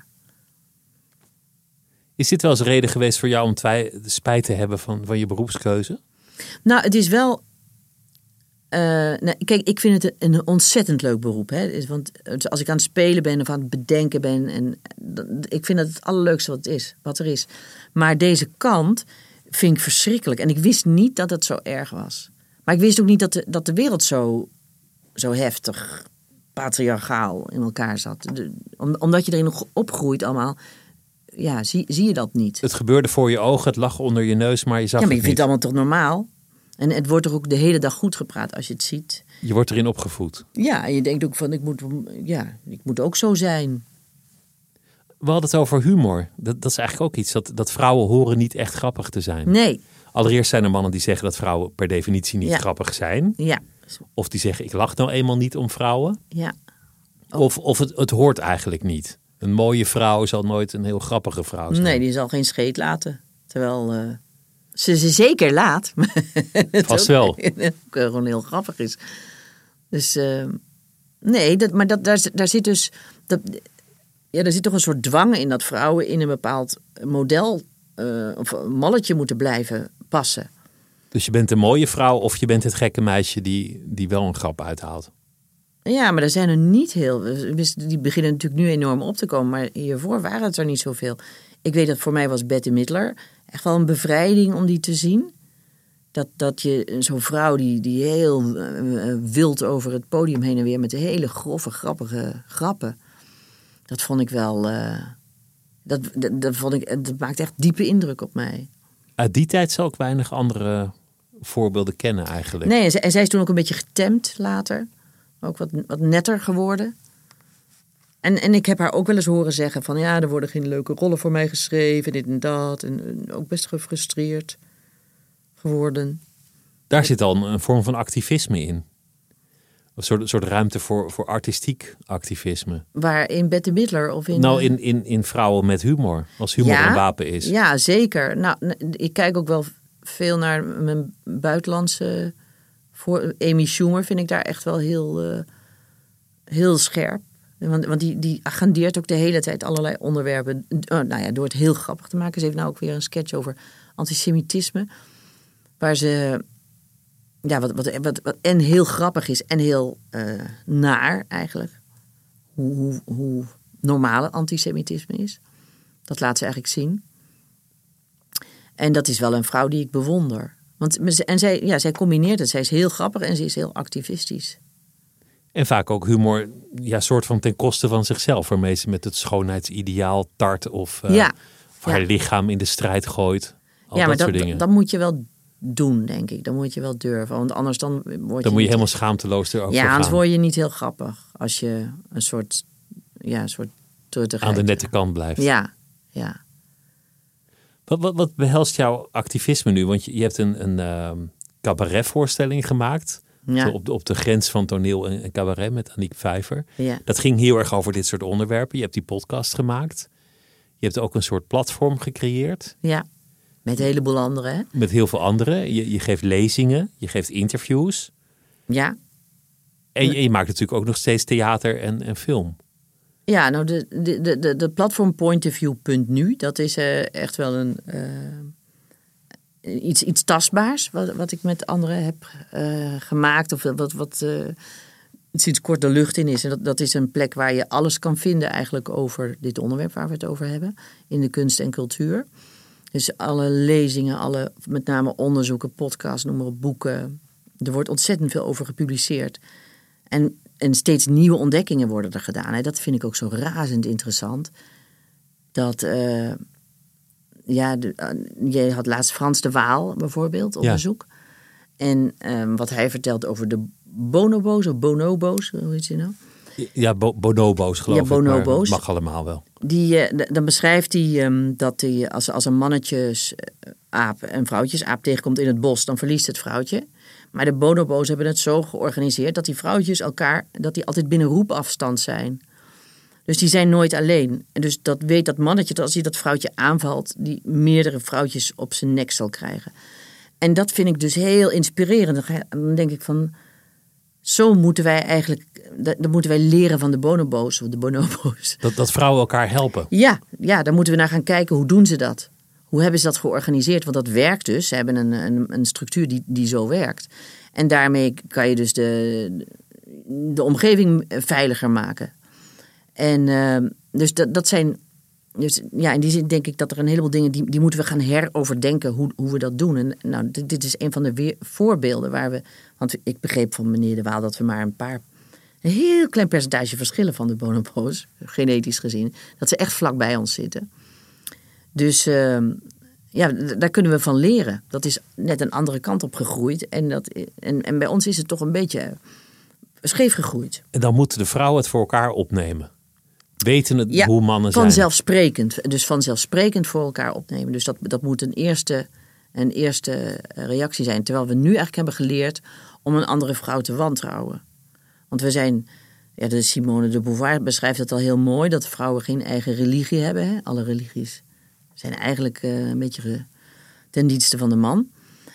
Is dit wel eens reden geweest voor jou om twi- spijt te hebben van, van je beroepskeuze? Nou, het is wel... Uh, nou, kijk, ik vind het een ontzettend leuk beroep. Hè? Want als ik aan het spelen ben of aan het bedenken ben... En, ik vind het het allerleukste wat het is, wat er is. Maar deze kant vind ik verschrikkelijk. En ik wist niet dat het zo erg was. Maar ik wist ook niet dat de, dat de wereld zo, zo heftig... patriarchaal in elkaar zat. De, om, omdat je erin nog opgroeit allemaal, ja, zie, zie je dat niet. Het gebeurde voor je ogen, het lag onder je neus, maar je zag ja, maar je het vindt het allemaal toch normaal? En het wordt toch ook de hele dag goed gepraat als je het ziet? Je wordt erin opgevoed. Ja, en je denkt ook van, ik moet, ja, ik moet ook zo zijn. We hadden het over humor. Dat, dat is eigenlijk ook iets, dat, dat vrouwen horen niet echt grappig te zijn. Nee. Allereerst zijn er mannen die zeggen dat vrouwen per definitie niet ja. grappig zijn. Ja. Of die zeggen, ik lach nou eenmaal niet om vrouwen. Ja. Oh. Of, of het, het hoort eigenlijk niet. Een mooie vrouw zal nooit een heel grappige vrouw zijn. Nee, die zal geen scheet laten. Terwijl uh, ze ze zeker laat. Vast wel. Ook gewoon heel grappig is. Dus uh, nee, dat, maar dat, daar, daar zit dus... Dat, ja, er zit toch een soort dwang in dat vrouwen in een bepaald model... Uh, of een malletje moeten blijven passen. Dus je bent een mooie vrouw of je bent het gekke meisje die, die wel een grap uithaalt. Ja, maar er zijn er niet heel... Die beginnen natuurlijk nu enorm op te komen. Maar hiervoor waren het er niet zoveel. Ik weet dat voor mij was Bette Midler echt wel een bevrijding om die te zien. Dat, dat je zo'n vrouw die, die heel uh, wild over het podium heen en weer met hele grove, grappige grappen. Dat vond ik wel. Uh, dat, dat, dat, vond ik, dat maakt echt diepe indruk op mij. Uit die tijd zal ik weinig andere voorbeelden kennen eigenlijk. Nee, en zij, en zij is toen ook een beetje getemd later. Ook wat, wat netter geworden. En, en ik heb haar ook wel eens horen zeggen van ja, er worden geen leuke rollen voor mij geschreven, dit en dat. En, en ook best gefrustreerd geworden. Daar zit al een vorm van activisme in. Een soort, een soort ruimte voor, voor artistiek activisme. Waar in Bette Midler of in... Nou, in, in, in vrouwen met humor. Als humor ja, een wapen is. Ja, zeker. Nou, ik kijk ook wel veel naar mijn buitenlandse... Voor, Amy Schumer vind ik daar echt wel heel, uh, heel scherp. Want, want die, die agendeert ook de hele tijd allerlei onderwerpen. Uh, nou ja, door het heel grappig te maken. Ze heeft nou ook weer een sketch over antisemitisme. Waar ze... Ja, wat, wat, wat, wat en heel grappig is en heel uh, naar eigenlijk. Hoe, hoe, hoe normaal antisemitisme is. Dat laat ze eigenlijk zien. En dat is wel een vrouw die ik bewonder. Want, en zij, ja, zij combineert het. Zij is heel grappig en ze is heel activistisch. En vaak ook humor, ja, soort van ten koste van zichzelf. Waarmee ze met het schoonheidsideaal tart of, uh, ja. of haar ja. lichaam in de strijd gooit. Al ja, dat maar soort dat, dingen. dat moet je wel doen, denk ik. Dan moet je wel durven. Want anders dan word je... Dan moet je je niet, helemaal schaamteloos erover Ja, gaan. anders word je niet heel grappig. Als je een soort... Ja, een soort truttigheid. Aan de nette kant blijft. Ja, ja. Wat, wat, wat behelst jouw activisme nu? Want je, je hebt een, een uh, cabaretvoorstelling gemaakt. Ja. Zo op, de, op de grens van toneel en, en cabaret met Aniek Vijver. Ja. Dat ging heel erg over dit soort onderwerpen. Je hebt die podcast gemaakt. Je hebt ook een soort platform gecreëerd. Ja, met een heleboel anderen. Hè? Met heel veel anderen. Je, je geeft lezingen, je geeft interviews. Ja. En je, je maakt natuurlijk ook nog steeds theater en, en film. Ja, nou de, de, de, de platform pointofview punt nu, dat is uh, echt wel een uh, iets, iets tastbaars wat, wat ik met anderen heb uh, gemaakt. Of wat, wat uh, sinds kort de lucht in is. En dat, dat is een plek waar je alles kan vinden eigenlijk over dit onderwerp waar we het over hebben. In de kunst en cultuur. Dus alle lezingen, alle met name onderzoeken, podcasts, noem maar op, boeken. Er wordt ontzettend veel over gepubliceerd. En En steeds nieuwe ontdekkingen worden er gedaan. Hè. Dat vind ik ook zo razend interessant. Dat, uh, ja, de, uh, je had laatst Frans de Waal bijvoorbeeld op ja. bezoek. En um, wat hij vertelt over de bonobo's of bonobo's, hoe heet ze nou? Ja, bo- bonobo's geloof ja, ik, bonobo's. maar mag allemaal wel. Die, uh, dan beschrijft hij um, dat hij, als, als een mannetjesaap en vrouwtjesaap tegenkomt in het bos, dan verliest het vrouwtje. Maar de bonobo's hebben het zo georganiseerd dat die vrouwtjes elkaar, dat die altijd binnen roepafstand zijn. Dus die zijn nooit alleen. En dus dat weet dat mannetje, dat als hij dat vrouwtje aanvalt, die meerdere vrouwtjes op zijn nek zal krijgen. En dat vind ik dus heel inspirerend. Dan denk ik van, zo moeten wij eigenlijk, dat moeten wij leren van de bonobo's of de bonobo's. Dat, dat vrouwen elkaar helpen. Ja, ja, daar moeten we naar gaan kijken, hoe doen ze dat? Hoe hebben ze dat georganiseerd? Want dat werkt dus. Ze hebben een, een, een structuur die, die zo werkt. En daarmee kan je dus de, de omgeving veiliger maken. En uh, dus dat, dat zijn... Dus ja, in die zin denk ik dat er een heleboel dingen... die, die moeten we gaan heroverdenken hoe, hoe we dat doen. En nou, dit, dit is een van de weer, voorbeelden waar we... Want ik begreep van meneer De Waal dat we maar een paar... een heel klein percentage verschillen van de bonobo's, genetisch gezien. Dat ze echt vlak bij ons zitten. Dus uh, ja, daar kunnen we van leren. Dat is net een andere kant op gegroeid. En, dat, en, en bij ons is het toch een beetje scheef gegroeid. En dan moeten de vrouwen het voor elkaar opnemen. Weten het ja, hoe mannen zijn. Vanzelfsprekend. Dus vanzelfsprekend voor elkaar opnemen. Dus dat, dat moet een eerste, een eerste reactie zijn. Terwijl we nu eigenlijk hebben geleerd om een andere vrouw te wantrouwen. Want we zijn... Ja, de Simone de Beauvoir beschrijft het al heel mooi. Dat vrouwen geen eigen religie hebben. Hè? Alle religies zijn eigenlijk uh, een beetje ten dienste van de man.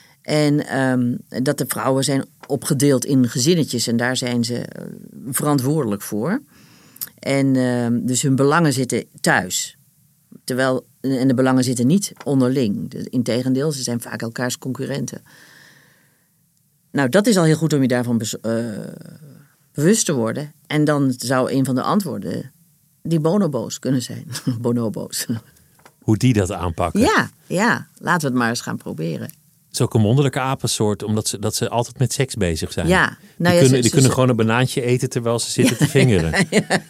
En um, dat de vrouwen zijn opgedeeld in gezinnetjes. En daar zijn ze uh, verantwoordelijk voor. En uh, dus hun belangen zitten thuis. Terwijl, en de belangen zitten niet onderling. Integendeel, ze zijn vaak elkaars concurrenten. Nou, dat is al heel goed om je daarvan bes- uh, bewust te worden. En dan zou een van de antwoorden die bonobo's kunnen zijn. Bonobo's. Hoe die dat aanpakken. Ja, ja, laten we het maar eens gaan proberen. Het is ook een wonderlijke apensoort, omdat ze, dat ze altijd met seks bezig zijn. Ja, nou ja, die kunnen, ze, die ze, kunnen ze, gewoon een banaantje eten terwijl ze zitten te vingeren.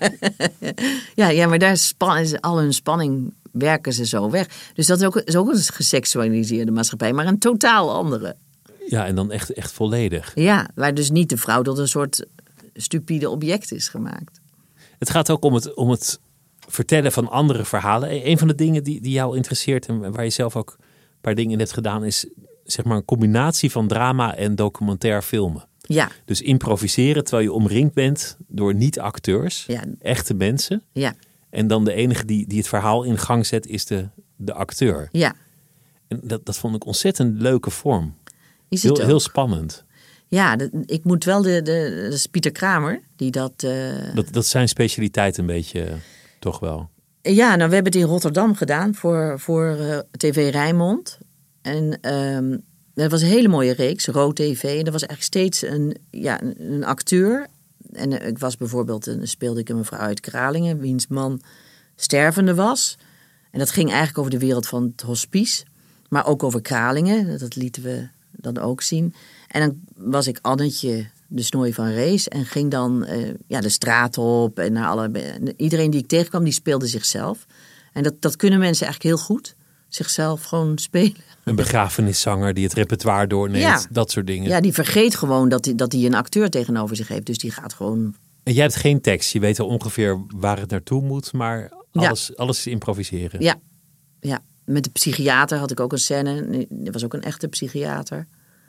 ja, ja, maar daar span, al hun spanning werken ze zo weg. Dus dat is ook, is ook een geseksualiseerde maatschappij, maar een totaal andere. Ja, en dan echt, echt volledig. Ja, waar dus niet de vrouw tot een soort stupide object is gemaakt. Het gaat ook om het, om het vertellen van andere verhalen. Een van de dingen die, die jou interesseert en waar je zelf ook een paar dingen in hebt gedaan, is zeg maar een combinatie van drama en documentair filmen. Ja. Dus improviseren terwijl je omringd bent door niet-acteurs, ja. echte mensen. Ja. En dan de enige die, die het verhaal in gang zet is de, de acteur. Ja. En dat, dat vond ik ontzettend leuke vorm. Is het heel, heel spannend. Ja, de, ik moet wel de, de, dat is Pieter Kramer die dat, uh... dat. Dat is zijn specialiteit een beetje, uh, toch wel. Ja, nou we hebben het in Rotterdam gedaan voor, voor uh, T V Rijnmond. En um, dat was een hele mooie reeks, Rood T V. En er was eigenlijk steeds een, ja, een, een acteur. En uh, ik was bijvoorbeeld, uh, speelde ik een mevrouw uit Kralingen, wiens man stervende was. En dat ging eigenlijk over de wereld van het hospice. Maar ook over Kralingen, dat lieten we dan ook zien. En dan was ik Annetje, de snoei van Rees. En ging dan uh, ja, de straat op. En naar alle, iedereen die ik tegenkwam, die speelde zichzelf. En dat, dat kunnen mensen eigenlijk heel goed. Zichzelf gewoon spelen. Een begrafeniszanger die het repertoire doorneemt. Ja. Dat soort dingen. Ja, die vergeet gewoon dat hij dat die een acteur tegenover zich heeft. Dus die gaat gewoon... En jij hebt geen tekst. Je weet al ongeveer waar het naartoe moet. Maar alles, ja. alles is improviseren. Ja. ja, met de psychiater had ik ook een scène. Er was ook een echte psychiater.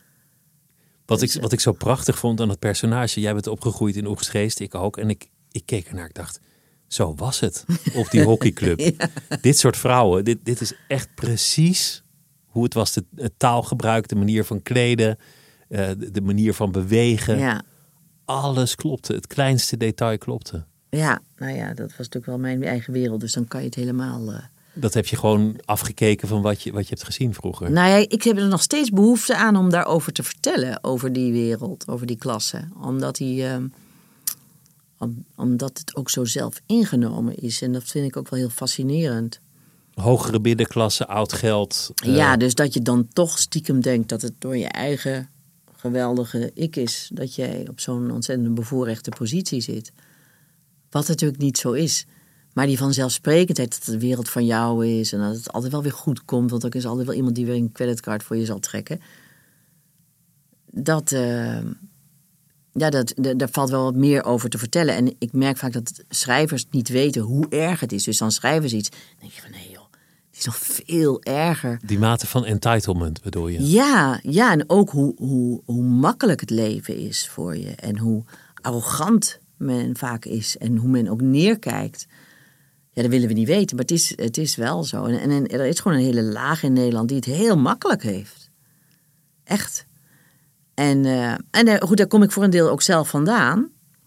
Wat ik, wat ik zo prachtig vond aan het personage. Jij bent opgegroeid in Oegstgeest, ik ook. En ik, ik keek ernaar, ik dacht, zo was het op die hockeyclub. Ja. Dit soort vrouwen, dit, dit is echt precies hoe het was. De, het taalgebruik, de manier van kleden, uh, de, de manier van bewegen. Ja. Alles klopte, het kleinste detail klopte. Ja, nou ja, dat was natuurlijk wel mijn eigen wereld. Dus dan kan je het helemaal... Uh... Dat heb je gewoon afgekeken van wat je, wat je hebt gezien vroeger. Nou ja, ik heb er nog steeds behoefte aan om daarover te vertellen. Over die wereld, over die klasse. Omdat, die, uh, om, omdat het ook zo zelf ingenomen is. En dat vind ik ook wel heel fascinerend. Hogere middenklasse, oud geld. Uh... Ja, dus dat je dan toch stiekem denkt dat het door je eigen geweldige ik is. Dat jij op zo'n ontzettend bevoorrechte positie zit. Wat natuurlijk niet zo is. Maar die vanzelfsprekendheid dat de wereld van jou is. En dat het altijd wel weer goed komt. Want er is altijd wel iemand die weer een creditcard voor je zal trekken. Dat, uh, ja, dat, d- daar valt wel wat meer over te vertellen. En ik merk vaak dat schrijvers niet weten hoe erg het is. Dus dan schrijven ze iets. Dan denk je van nee joh, het is nog veel erger. Die mate van entitlement bedoel je? Ja, ja en ook hoe, hoe, hoe makkelijk het leven is voor je. En hoe arrogant men vaak is. En hoe men ook neerkijkt. Ja, dat willen we niet weten, maar het is, het is wel zo. En, en, en er is gewoon een hele laag in Nederland die het heel makkelijk heeft. Echt. En, uh, en uh, goed, daar kom ik voor een deel ook zelf vandaan.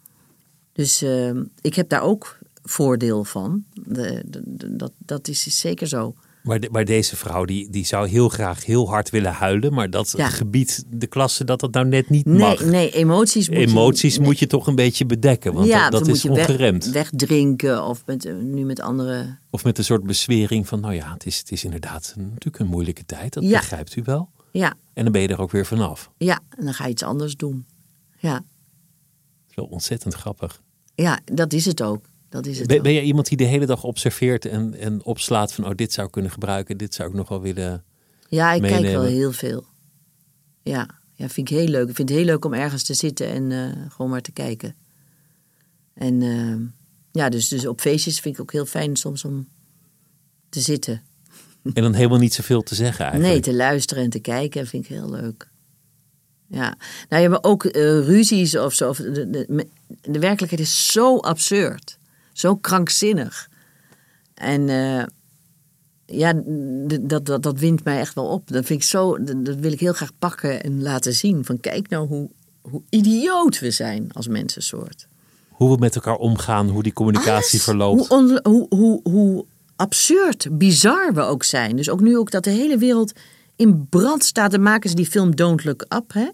Dus uh, ik heb daar ook voordeel van. De, de, de, dat, dat is zeker zo. Maar, de, maar deze vrouw die, die zou heel graag heel hard willen huilen. Maar dat ja. gebied, de klasse, dat dat nou net niet nee, mag. Nee, emoties moet Emoties je... moet je toch een beetje bedekken. Want ja, dat, dat is ongeremd. Weg, wegdrinken of met, nu met andere... Of met een soort bezwering van, nou ja, het is, het is inderdaad een, natuurlijk een moeilijke tijd. Dat ja. begrijpt u wel. Ja. En dan ben je er ook weer vanaf. Ja, en dan ga je iets anders doen. Ja. Dat is wel ontzettend grappig. Ja, dat is het ook. Dat is het ben, ben je iemand die de hele dag observeert en, en opslaat van, oh, dit zou ik kunnen gebruiken, dit zou ik nog wel willen Ja, ik meenemen. kijk wel heel veel. Ja, ja, vind ik heel leuk. Ik vind het heel leuk om ergens te zitten en uh, gewoon maar te kijken. En uh, ja, dus, dus op feestjes vind ik ook heel fijn soms om te zitten. En dan helemaal niet zoveel te zeggen eigenlijk. Nee, te luisteren en te kijken vind ik heel leuk. Ja, nou ja, maar ook uh, ruzies of zo. De, de, de werkelijkheid is zo absurd. Zo krankzinnig. En uh, ja, dat, dat, dat wint mij echt wel op. Dat vind ik zo, dat wil ik heel graag pakken en laten zien. Van kijk nou hoe, hoe idioot we zijn als mensensoort. Hoe we met elkaar omgaan, hoe die communicatie Alles, verloopt. Hoe, on, hoe, hoe, hoe absurd, bizar we ook zijn. Dus ook nu ook dat de hele wereld in brand staat. Dan maken ze die film Don't Look Up. Hè?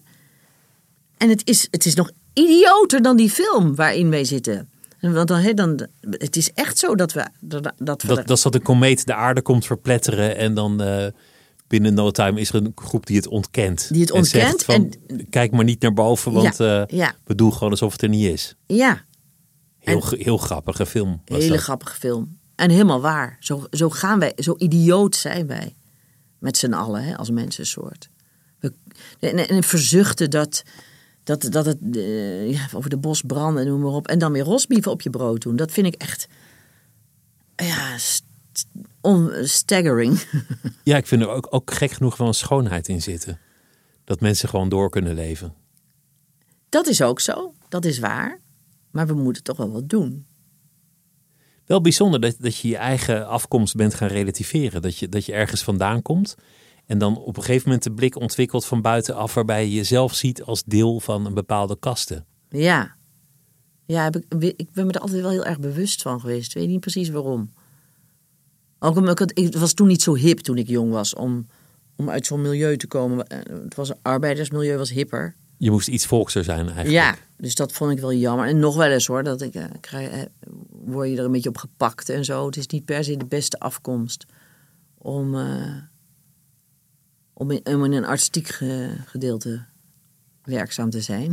En het is, het is nog idioter dan die film waarin wij zitten. Want dan, dan, het is echt zo dat we... Dat, dat, we dat, dat dat een komeet de aarde komt verpletteren en dan uh, binnen no time is er een groep die het ontkent. Die het ontkent. En zegt van, en, kijk maar niet naar boven, want ja, uh, ja. we doen gewoon alsof het er niet is. Ja. Heel, en, heel grappige film. Was hele dat. grappige film. En helemaal waar. Zo, zo gaan wij, zo idioot zijn wij. Met z'n allen, hè, als mensensoort. We, en, en verzuchten dat, dat, dat het uh, ja, over de bos branden en noem maar op. En dan weer rosbieven op je brood doen. Dat vind ik echt... Ja, st- on, staggering. Ja, ik vind er ook, ook gek genoeg wel een schoonheid in zitten. Dat mensen gewoon door kunnen leven. Dat is ook zo. Dat is waar. Maar we moeten toch wel wat doen. Wel bijzonder dat, dat je je eigen afkomst bent gaan relativeren. Dat je, dat je ergens vandaan komt. En dan op een gegeven moment de blik ontwikkelt van buitenaf. Waarbij je jezelf ziet als deel van een bepaalde kaste. Ja. Ja, heb ik, ik ben me er altijd wel heel erg bewust van geweest. Ik weet niet precies waarom. Ook omdat ik het, het was toen niet zo hip toen ik jong was. Om, om uit zo'n milieu te komen. Het was een arbeidersmilieu, was hipper. Je moest iets volkser zijn eigenlijk. Ja, dus dat vond ik wel jammer. En nog wel eens hoor, dat ik, uh, krijg, uh, word je er een beetje op gepakt en zo. Het is niet per se de beste afkomst om, uh, om, in, om in een artistiek ge, gedeelte werkzaam te zijn.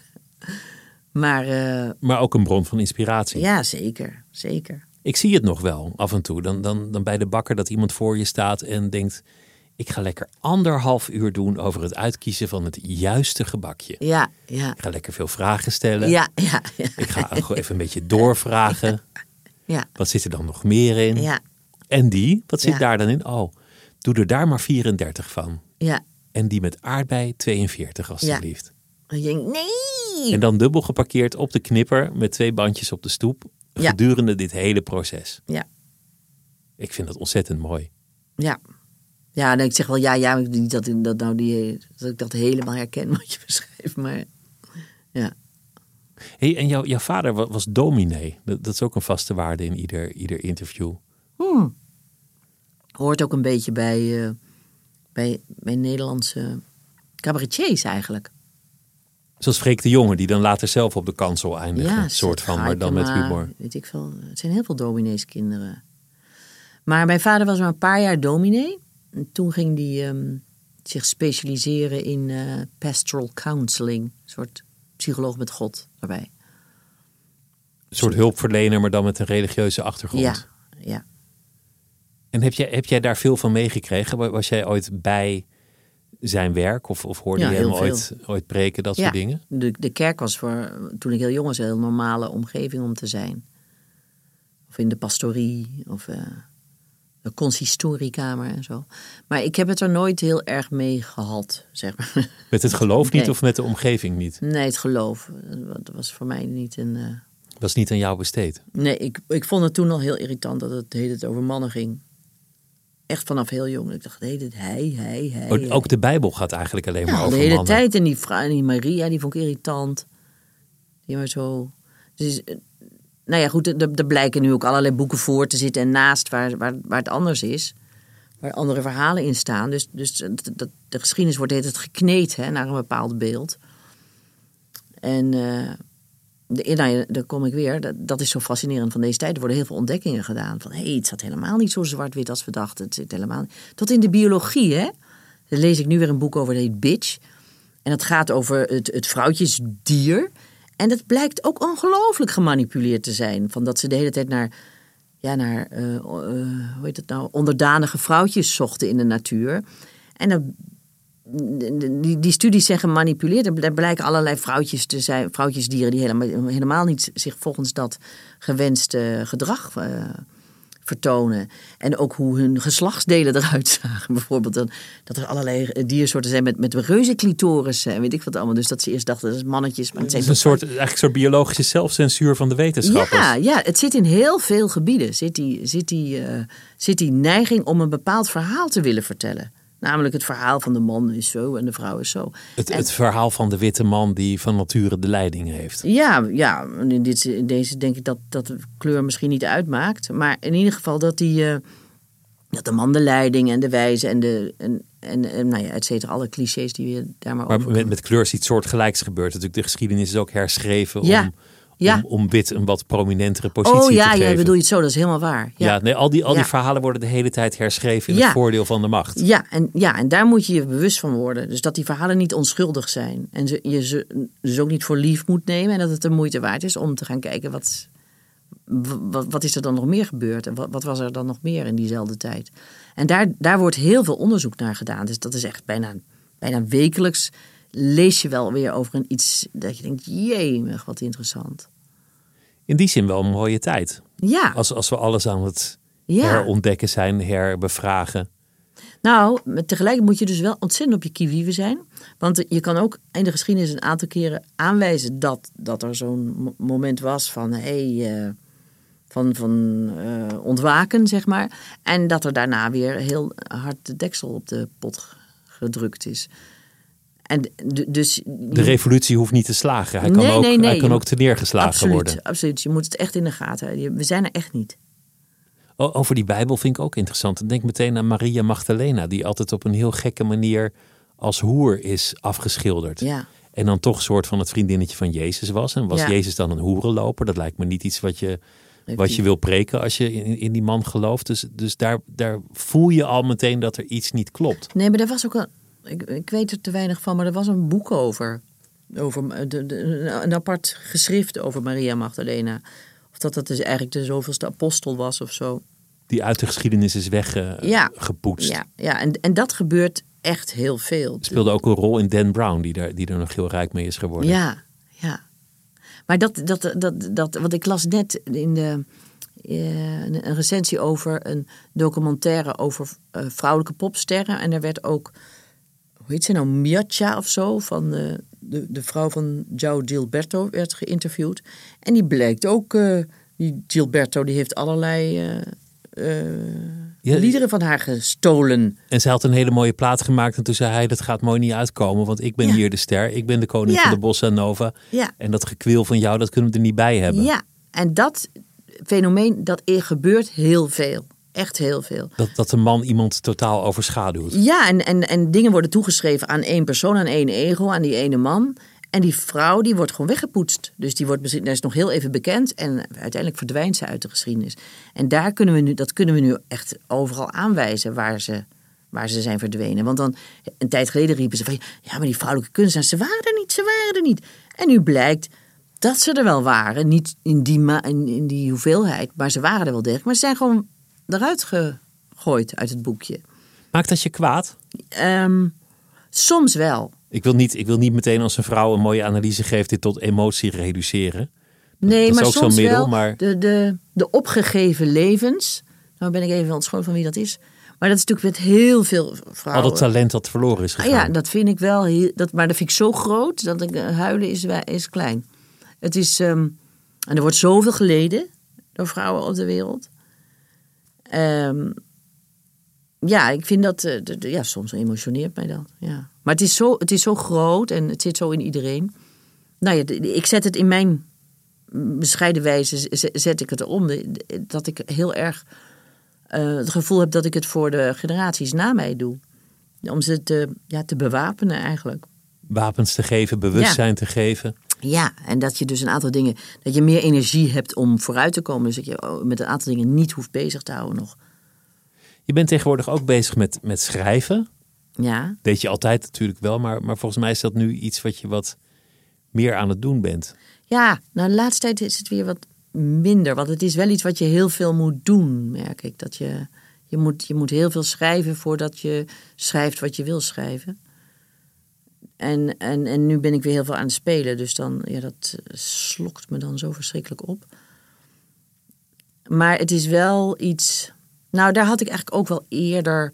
maar, uh, maar ook een bron van inspiratie. Ja, zeker, zeker. Ik zie het nog wel af en toe. Dan, dan, dan bij de bakker dat iemand voor je staat en denkt... ik ga lekker anderhalf uur doen over het uitkiezen van het juiste gebakje. Ja, ja. Ik ga lekker veel vragen stellen. Ja, ja, ja. Ik ga gewoon even een beetje doorvragen. Ja. Wat zit er dan nog meer in? Ja. En die? Wat zit ja. daar dan in? Oh, doe er daar maar vierendertig van. Ja. En die met aardbei tweeënveertig alstublieft. Ja. En je denkt, nee! En dan dubbel geparkeerd op de knipper met twee bandjes op de stoep. Ja. Gedurende dit hele proces. Ja. Ik vind dat ontzettend mooi. Ja. Ja, en ik zeg wel ja, ja, niet dat, dat, nou die, dat ik dat helemaal herken wat je beschrijft, maar ja. Hey, en jou, jouw vader was, was dominee. Dat, dat is ook een vaste waarde in ieder, ieder interview. Hmm. Hoort ook een beetje bij, uh, bij, bij Nederlandse cabaretiers eigenlijk. Zoals Freek de Jonge, die dan later zelf op de kansel eindigen. Ja, een soort van, maar dan met humor. Weet ik veel. Het zijn heel veel domineeskinderen. Maar mijn vader was maar een paar jaar dominee. En toen ging hij um, zich specialiseren in uh, pastoral counseling. Een soort psycholoog met God daarbij. Een soort hulpverlener, maar dan met een religieuze achtergrond. Ja, ja. En heb jij, heb jij daar veel van meegekregen? Was jij ooit bij zijn werk? Of, of hoorde ja, je hem veel. ooit, ooit preken, dat ja, soort dingen? De, de kerk was voor, toen ik heel jong was, een heel normale omgeving om te zijn. Of in de pastorie, of... Uh, de consistoriekamer en zo. Maar ik heb het er nooit heel erg mee gehad, zeg maar. Met het geloof niet nee. of met de omgeving niet? Nee, het geloof. Dat was voor mij niet een... Uh... Was niet aan jou besteed? Nee, ik, ik vond het toen al heel irritant dat het, het over mannen ging. Echt vanaf heel jong. Ik dacht, heet het hij, hij, hij. Oh, ook de Bijbel gaat eigenlijk alleen ja, maar over de hele mannen. tijd. En die, vrouw, die Maria, die vond ik irritant. Die maar zo... Dus, nou ja, goed, er, er blijken nu ook allerlei boeken voor te zitten en naast waar, waar, waar het anders is. Waar andere verhalen in staan. Dus, dus de, de geschiedenis wordt het gekneed hè, naar een bepaald beeld. En uh, de, nou ja, daar kom ik weer. Dat, dat is zo fascinerend van deze tijd. Er worden heel veel ontdekkingen gedaan. Van hé, hey, het zat helemaal niet zo zwart-wit als we dachten. Het zit helemaal niet. Tot in de biologie, hè. Daar lees ik nu weer een boek over, dat heet Bitch. En dat gaat over het, het vrouwtjesdier. En dat blijkt ook ongelooflijk gemanipuleerd te zijn. Van dat ze de hele tijd naar, ja, naar uh, uh, hoe heet het nou, onderdanige vrouwtjes zochten in de natuur. En dan, die, die studies zeggen manipuleerd. Er blijken allerlei vrouwtjes te zijn, vrouwtjesdieren die helemaal, helemaal niet zich volgens dat gewenste gedrag uh, vertonen. En ook hoe hun geslachtsdelen eruit zagen. Bijvoorbeeld dan, dat er allerlei diersoorten zijn met, met reuze clitoris en weet ik wat allemaal. Dus dat ze eerst dachten, dat is mannetjes. Maar het, het is een soort, eigenlijk een soort biologische zelfcensuur van de wetenschappers. Ja, ja, het zit in heel veel gebieden. Zit die, zit, die, uh, zit die neiging om een bepaald verhaal te willen vertellen. Namelijk het verhaal van de man is zo en de vrouw is zo. Het, en, het verhaal van de witte man die van nature de leiding heeft. Ja, ja in, dit, in deze denk ik dat, dat de kleur misschien niet uitmaakt. Maar in ieder geval dat, die, uh, dat de man de leiding en de wijze en de... En, en, en nou ja, et cetera, alle clichés die we daar maar, maar over met, met kleur is iets soortgelijks gebeurd. Natuurlijk, de geschiedenis is ook herschreven ja. om, Ja. Om, om wit een wat prominentere positie oh, ja, te geven. ja, bedoel je het zo, dat is helemaal waar. Ja, ja nee, al, die, al die ja. verhalen worden de hele tijd herschreven in ja. het voordeel van de macht. Ja en, ja, en daar moet je je bewust van worden. Dus dat die verhalen niet onschuldig zijn. En ze, je ze dus ook niet voor lief moet nemen. En dat het de moeite waard is om te gaan kijken wat, wat, wat is er dan nog meer gebeurd. En wat, wat was er dan nog meer in diezelfde tijd. En daar, daar wordt heel veel onderzoek naar gedaan. Dus dat is echt bijna, bijna wekelijks lees je wel weer over een iets dat je denkt, jemig, wat interessant. In die zin wel een mooie tijd. Ja. Als, als we alles aan het ja. herontdekken zijn, herbevragen. Nou, tegelijk moet je dus wel ontzettend op je kievieven zijn. Want je kan ook in de geschiedenis een aantal keren aanwijzen dat, dat er zo'n moment was van, hey, uh, van, van uh, ontwaken, zeg maar. En dat er daarna weer heel hard de deksel op de pot gedrukt is. En d- dus, de revolutie hoeft niet te slagen. Hij kan, nee, ook, nee, nee. hij kan ook te neergeslagen absoluut, worden. Absoluut, je moet het echt in de gaten. We zijn er echt niet. Over die Bijbel vind ik ook interessant. Denk meteen aan Maria Magdalena, die altijd op een heel gekke manier als hoer is afgeschilderd. Ja. En dan toch een soort van het vriendinnetje van Jezus was. En was ja. Jezus dan een hoerenloper? Dat lijkt me niet iets wat je, wat je wil preken als je in, in die man gelooft. Dus, dus daar, daar voel je al meteen dat er iets niet klopt. Nee, maar er was ook een, ik, ik weet er te weinig van, maar er was een boek over. over de, de, een apart geschrift over Maria Magdalena. Of dat dat dus eigenlijk de zoveelste apostel was of zo. Die uit de geschiedenis is weggepoetst. Uh, ja, ja, ja. En, en dat gebeurt echt heel veel. Speelde ook een rol in Dan Brown, die er, die er nog heel rijk mee is geworden. Ja, ja. Maar dat, dat, dat, dat, wat ik las net in de, uh, een recensie over een documentaire over uh, vrouwelijke popsterren. En er werd ook, hoe heet ze nou, Miaccia of zo, van uh, de, de vrouw van João Gilberto werd geïnterviewd. En die blijkt ook, uh, die Gilberto, die heeft allerlei uh, uh, ja, liederen van haar gestolen. En zij had een hele mooie plaat gemaakt en toen zei hij, dat gaat mooi niet uitkomen, want ik ben ja. hier de ster, ik ben de koning ja. van de bossa nova. Ja. En dat gekweel van jou, dat kunnen we er niet bij hebben. Ja, en dat fenomeen, dat gebeurt heel veel. Echt heel veel. Dat, dat de man iemand totaal overschaduwt. Ja, en, en, en dingen worden toegeschreven aan één persoon, aan één ego, aan die ene man. En die vrouw, die wordt gewoon weggepoetst. Dus die wordt misschien, dat is nog heel even bekend. En uiteindelijk verdwijnt ze uit de geschiedenis. En daar kunnen we nu, dat kunnen we nu echt overal aanwijzen waar ze, waar ze zijn verdwenen. Want dan, een tijd geleden riepen ze van, ja, maar die vrouwelijke kunstenaars, ze waren er niet, ze waren er niet. En nu blijkt dat ze er wel waren. Niet in die, ma- in, in die hoeveelheid, maar ze waren er wel degelijk. Maar ze zijn gewoon eruit gegooid uit het boekje. Maakt dat je kwaad? Um, soms wel. Ik wil, niet, ik wil niet meteen als een vrouw een mooie analyse geeft dit tot emotie reduceren. Nee, dat maar is ook soms zo'n middel, wel maar... de, de, de opgegeven levens. Nou ben ik even ontschoten van wie dat is. Maar dat is natuurlijk met heel veel vrouwen. Al dat talent dat verloren is gegaan. Ah, ja, dat vind ik wel. Heel, dat, maar dat vind ik zo groot dat ik, huilen is, is klein. Het is, um, en er wordt zoveel geleden door vrouwen op de wereld. Um, ja, ik vind dat, uh, de, de, ja, soms emotioneert mij dat. Ja. Maar het is, zo, het is zo groot en het zit zo in iedereen. Nou ja, de, de, ik zet het in mijn bescheiden wijze, zet ik het om. De, de, dat ik heel erg uh, het gevoel heb dat ik het voor de generaties na mij doe. Om ze te, ja, te bewapenen eigenlijk. Wapens te geven, bewustzijn ja. te geven. Ja, en dat je dus een aantal dingen, dat je meer energie hebt om vooruit te komen. Dus dat je met een aantal dingen niet hoeft bezig te houden nog. Je bent tegenwoordig ook bezig met, met schrijven. Ja. Deed je altijd natuurlijk wel, maar, maar volgens mij is dat nu iets wat je wat meer aan het doen bent. Ja, nou de laatste tijd is het weer wat minder. Want het is wel iets wat je heel veel moet doen, merk ik. Dat je, je, moet, je moet heel veel schrijven voordat je schrijft wat je wil schrijven. En, en, en nu ben ik weer heel veel aan het spelen. Dus dan, ja, dat slokt me dan zo verschrikkelijk op. Maar het is wel iets... Nou, daar had ik eigenlijk ook wel eerder...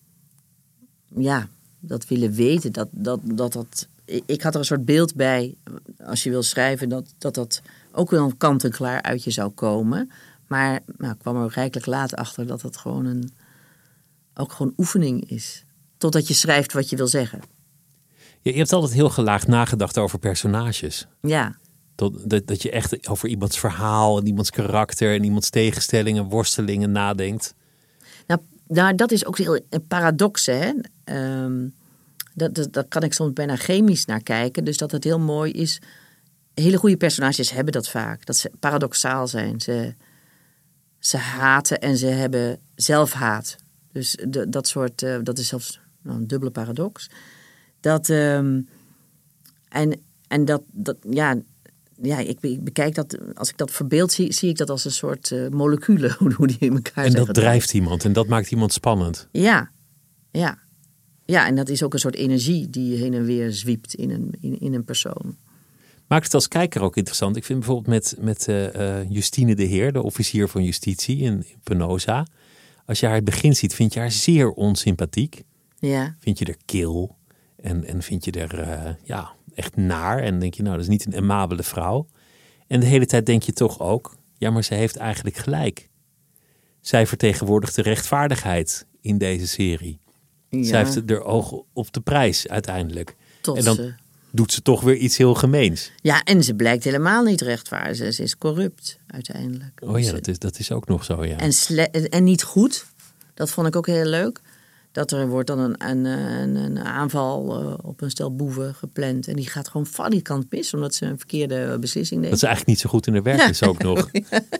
Ja, dat willen weten. Dat dat, dat, dat, ik had er een soort beeld bij, als je wil schrijven... dat dat, dat ook wel kant-en-klaar uit je zou komen. Maar nou, ik kwam er rijkelijk laat achter dat het gewoon een... ook gewoon oefening is. Totdat je schrijft wat je wil zeggen. Je hebt altijd heel gelaagd nagedacht over personages. Ja. Dat, dat, dat je echt over iemands verhaal en iemands karakter en iemands tegenstellingen, worstelingen nadenkt. Nou, nou dat is ook heel een paradox, hè. Um, dat, dat, dat kan ik soms bijna chemisch naar kijken. Dus dat het heel mooi is hele goede personages hebben dat vaak. Dat ze paradoxaal zijn. Ze, ze haten en ze hebben zelfhaat. Dus de, dat soort, uh, dat is zelfs nou, een dubbele paradox. Dat, um, en, en dat, dat ja, ja ik, ik bekijk dat, als ik dat verbeeld zie, zie ik dat als een soort uh, moleculen, hoe die in elkaar En zijn. dat drijft iemand en dat maakt iemand spannend. Ja, ja. Ja, en dat is ook een soort energie die heen en weer zwiept in een, in, in een persoon. Maakt het als kijker ook interessant. Ik vind bijvoorbeeld met, met uh, Justine de Heer, de officier van justitie in, in Penosa. Als je haar het begin ziet, vind je haar zeer onsympathiek. Ja. Vind je er kil en, en vind je er uh, ja, echt naar. En denk je, nou, dat is niet een amabele vrouw. En de hele tijd denk je toch ook, ja, maar ze heeft eigenlijk gelijk. Zij vertegenwoordigt de rechtvaardigheid in deze serie. Ja. Zij heeft er oog op de prijs uiteindelijk. Tot en dan ze... doet ze toch weer iets heel gemeens. Ja, en ze blijkt helemaal niet rechtvaardig. Ze, ze is corrupt uiteindelijk. Oh ja, dat is, dat is ook nog zo, ja. En, sle- en niet goed. Dat vond ik ook heel leuk. Dat er wordt dan een, een, een, een aanval uh, op een stel boeven gepland. En die gaat gewoon valikant mis, omdat ze een verkeerde beslissing neemt. Dat ze eigenlijk niet zo goed in haar werk ja. is ook nog.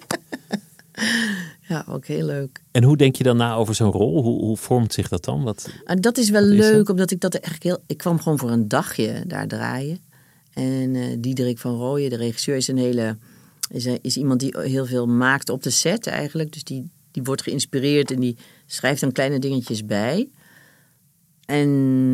Ja, ook heel leuk. En hoe denk je dan na over zo'n rol? Hoe, hoe vormt zich dat dan? Wat, en dat is wel leuk, is omdat ik dat eigenlijk heel... Ik kwam gewoon voor een dagje daar draaien. En uh, Diederik van Rooyen, de regisseur, is een hele... Is, een, is iemand die heel veel maakt op de set eigenlijk. Dus die, die wordt geïnspireerd en die schrijft dan kleine dingetjes bij. En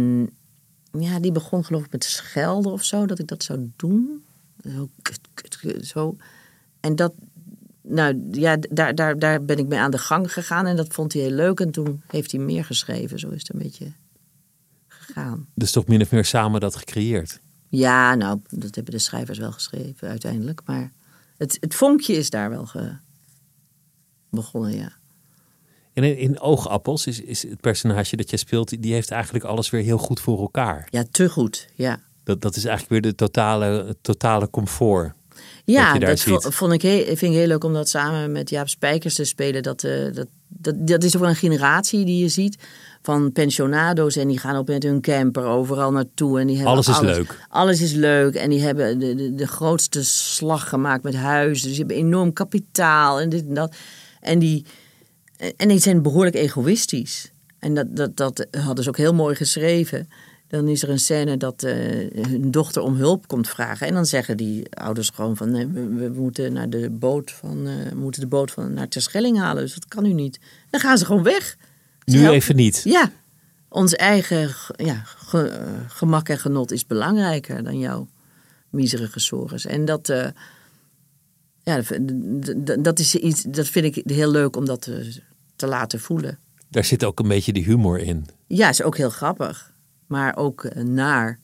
ja, die begon geloof ik met schelden of zo, dat ik dat zou doen. Zo, zo. En dat... Nou ja, daar, daar, daar ben ik mee aan de gang gegaan en dat vond hij heel leuk. En toen heeft hij meer geschreven. Zo is het een beetje gegaan. Dus toch min of meer samen dat gecreëerd? Ja, nou, dat hebben de schrijvers wel geschreven uiteindelijk. Maar het, het vonkje is daar wel ge... begonnen, ja. En in, in Oogappels is, is het personage dat jij speelt, die heeft eigenlijk alles weer heel goed voor elkaar. Ja, te goed, ja. Dat, dat is eigenlijk weer de totale, totale comfort. Ja, dat ziet. vond ik heel, vind ik heel leuk om dat samen met Jaap Spijkers te spelen. Dat, uh, dat, dat, dat is ook wel een generatie die je ziet van pensionado's. En die gaan ook met hun camper overal naartoe. En die hebben alles is alles, leuk. Alles is leuk. En die hebben de, de, de grootste slag gemaakt met huizen. Dus die hebben enorm kapitaal en dit en dat. En die, en die zijn behoorlijk egoïstisch. En dat, dat, dat hadden ze ook heel mooi geschreven. Dan is er een scène dat uh, hun dochter om hulp komt vragen. En dan zeggen die ouders gewoon van... Nee, we, we moeten naar de boot van, uh, we moeten de boot van naar Terschelling halen. Dus dat kan nu niet. Dan gaan ze gewoon weg. Nu helpen. Even niet. Ja. Ons eigen ja, ge, uh, gemak en genot is belangrijker dan jouw miserige zorgen. En dat, uh, ja, dat, is iets, dat vind ik heel leuk om dat te, te laten voelen. Daar zit ook een beetje de humor in. Ja, is ook heel grappig. Maar ook naar,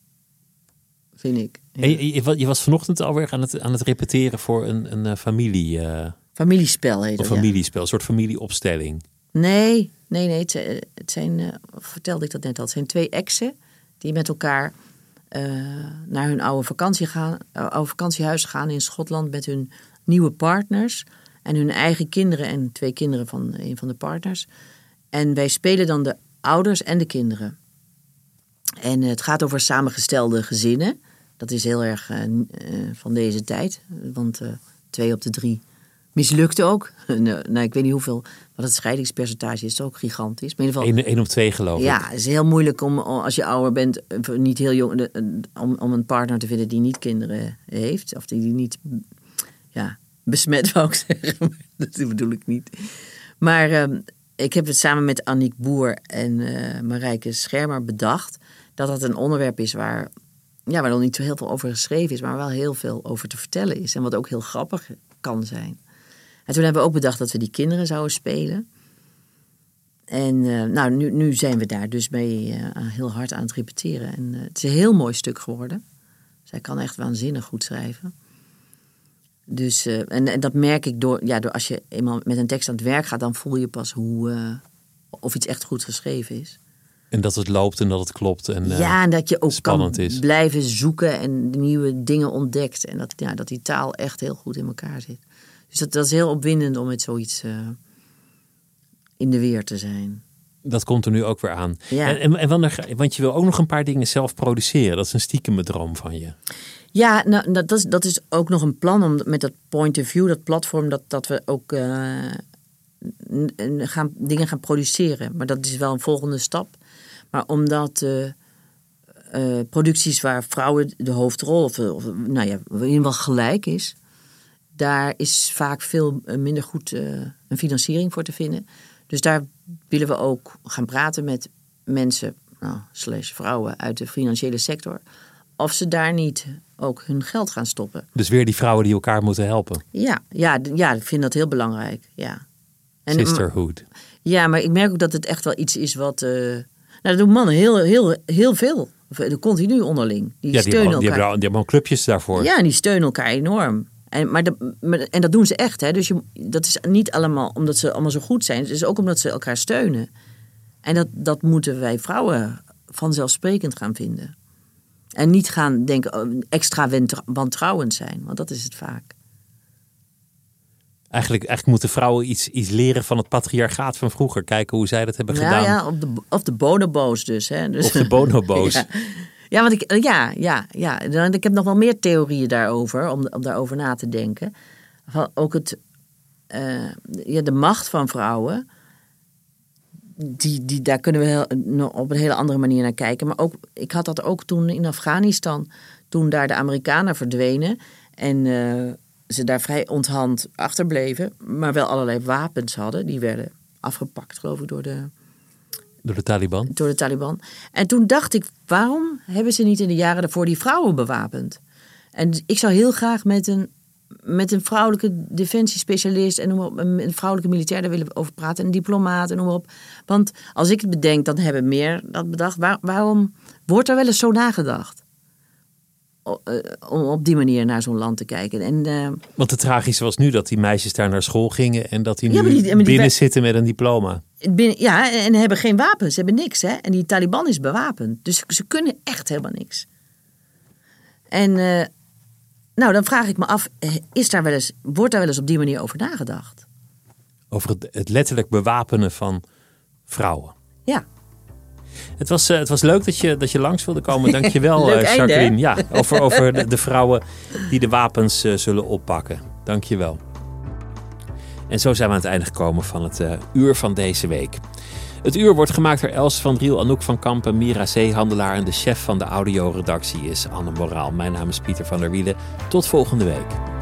vind ik. Ja. En je, je was vanochtend alweer aan het, aan het repeteren voor een, een familie... Uh, familiespel heet het, Een familiespel, ja. Een soort familieopstelling. Nee, nee, nee. Het, het zijn, uh, vertelde ik dat net al, het zijn twee exen die met elkaar uh, naar hun oude, vakantie gaan, uh, oude vakantiehuis gaan in Schotland met hun nieuwe partners en hun eigen kinderen en twee kinderen van een van de partners. En wij spelen dan de ouders en de kinderen. En het gaat over samengestelde gezinnen. Dat is heel erg uh, uh, van deze tijd. Want uh, twee op de drie mislukte ook. nou, ik weet niet hoeveel, wat het scheidingspercentage is. ook gigantisch. Eén op twee geloof ik. Ja, het is heel moeilijk om, als je ouder bent, niet heel jong, om, om een partner te vinden die niet kinderen heeft. Of die, die niet ja, besmet, wou ik zeggen. Dat bedoel ik niet. Maar uh, ik heb het samen met Annick Boer en uh, Marijke Schermer bedacht... dat dat een onderwerp is waar, ja, waar nog niet zo heel veel over geschreven is... maar wel heel veel over te vertellen is. En wat ook heel grappig kan zijn. En toen hebben we ook bedacht dat we die kinderen zouden spelen. En uh, nou, nu, nu zijn we daar dus mee uh, heel hard aan het repeteren. En uh, het is een heel mooi stuk geworden. Zij kan echt waanzinnig goed schrijven. Dus, uh, en, en dat merk ik door, ja, door als je eenmaal met een tekst aan het werk gaat... dan voel je pas hoe, uh, of iets echt goed geschreven is. En dat het loopt en dat het klopt. En, uh, ja, en dat je ook kan is. blijven zoeken en nieuwe dingen ontdekt. En dat, ja, dat die taal echt heel goed in elkaar zit. Dus dat, dat is heel opwindend om met zoiets uh, in de weer te zijn. Dat komt er nu ook weer aan. Ja. En, en, en wanneer, want je wil ook nog een paar dingen zelf produceren. Dat is een stiekeme droom van je. Ja, nou, dat, is, dat is ook nog een plan om met dat point of view, dat platform, dat, dat we ook uh, gaan, dingen gaan produceren. Maar dat is wel een volgende stap. Maar omdat uh, uh, producties waar vrouwen de hoofdrol, of, of nou ja, in ieder geval gelijk is, daar is vaak veel minder goed uh, een financiering voor te vinden. Dus daar willen we ook gaan praten met mensen, nou, slash vrouwen uit de financiële sector, of ze daar niet ook hun geld gaan stoppen. Dus weer die vrouwen die elkaar moeten helpen. Ja, ja, ja, ik vind dat heel belangrijk. Ja. En, Sisterhood. Ja, maar ik merk ook dat het echt wel iets is wat... Uh, nou, dat doen mannen heel, heel, heel veel. Continu onderling. Die ja, die steunen hebben, elkaar. Die hebben al clubjes daarvoor. Ja, die steunen elkaar enorm. En, maar de, maar, en dat doen ze echt. Hè? Dus je, dat is niet allemaal omdat ze allemaal zo goed zijn. Het is ook omdat ze elkaar steunen. En dat, dat moeten wij vrouwen vanzelfsprekend gaan vinden. En niet gaan denken extra wantrouwend zijn. Want dat is het vaak. Eigenlijk, eigenlijk moeten vrouwen iets, iets leren van het patriarchaat van vroeger. Kijken hoe zij dat hebben nou, gedaan. Ja, of de, of de bonobo's dus, hè. dus. Of de bonobo's. ja. ja, want ik, ja, ja, ja. Ik heb nog wel meer theorieën daarover. Om, om daarover na te denken. Van ook het, uh, ja, de macht van vrouwen. Die, die, daar kunnen we heel, op een hele andere manier naar kijken. Maar ook, ik had dat ook toen in Afghanistan. Toen daar de Amerikanen verdwenen. En uh, ze daar vrij onthand achterbleven. Maar wel allerlei wapens hadden. Die werden afgepakt, geloof ik, door de... Door de Taliban? Door de Taliban. En toen dacht ik, waarom hebben ze niet in de jaren daarvoor die vrouwen bewapend? En ik zou heel graag met een, met een vrouwelijke defensiespecialist en noem maar op, een vrouwelijke militair daar willen over praten. Een diplomaat en noem maar op. Want als ik het bedenk, dan hebben meer dat bedacht. Waar, waarom wordt er wel eens zo nagedacht? Om op die manier naar zo'n land te kijken. En, uh, Want het tragische was nu dat die meisjes daar naar school gingen en dat die nu ja, maar die, maar die binnen wij, zitten met een diploma. Binnen, ja, en hebben geen wapens. Ze hebben niks. Hè? En die Taliban is bewapend. Dus ze kunnen echt helemaal niks. En uh, nou, dan vraag ik me af, is daar wel eens, wordt daar wel eens op die manier over nagedacht? Over het, het letterlijk bewapenen van vrouwen. Ja. Het was, uh, het was leuk dat je, dat je langs wilde komen. Dank je wel, uh, Jacqueline. Ja, over over de, de vrouwen die de wapens uh, zullen oppakken. Dank je wel. En zo zijn we aan het einde gekomen van het uh, uur van deze week. Het uur wordt gemaakt door Els van Driel, Anouk van Kampen, Mira Zeehandelaar en de chef van de audioredactie is Anne Moraal. Mijn naam is Pieter van der Wielen. Tot volgende week.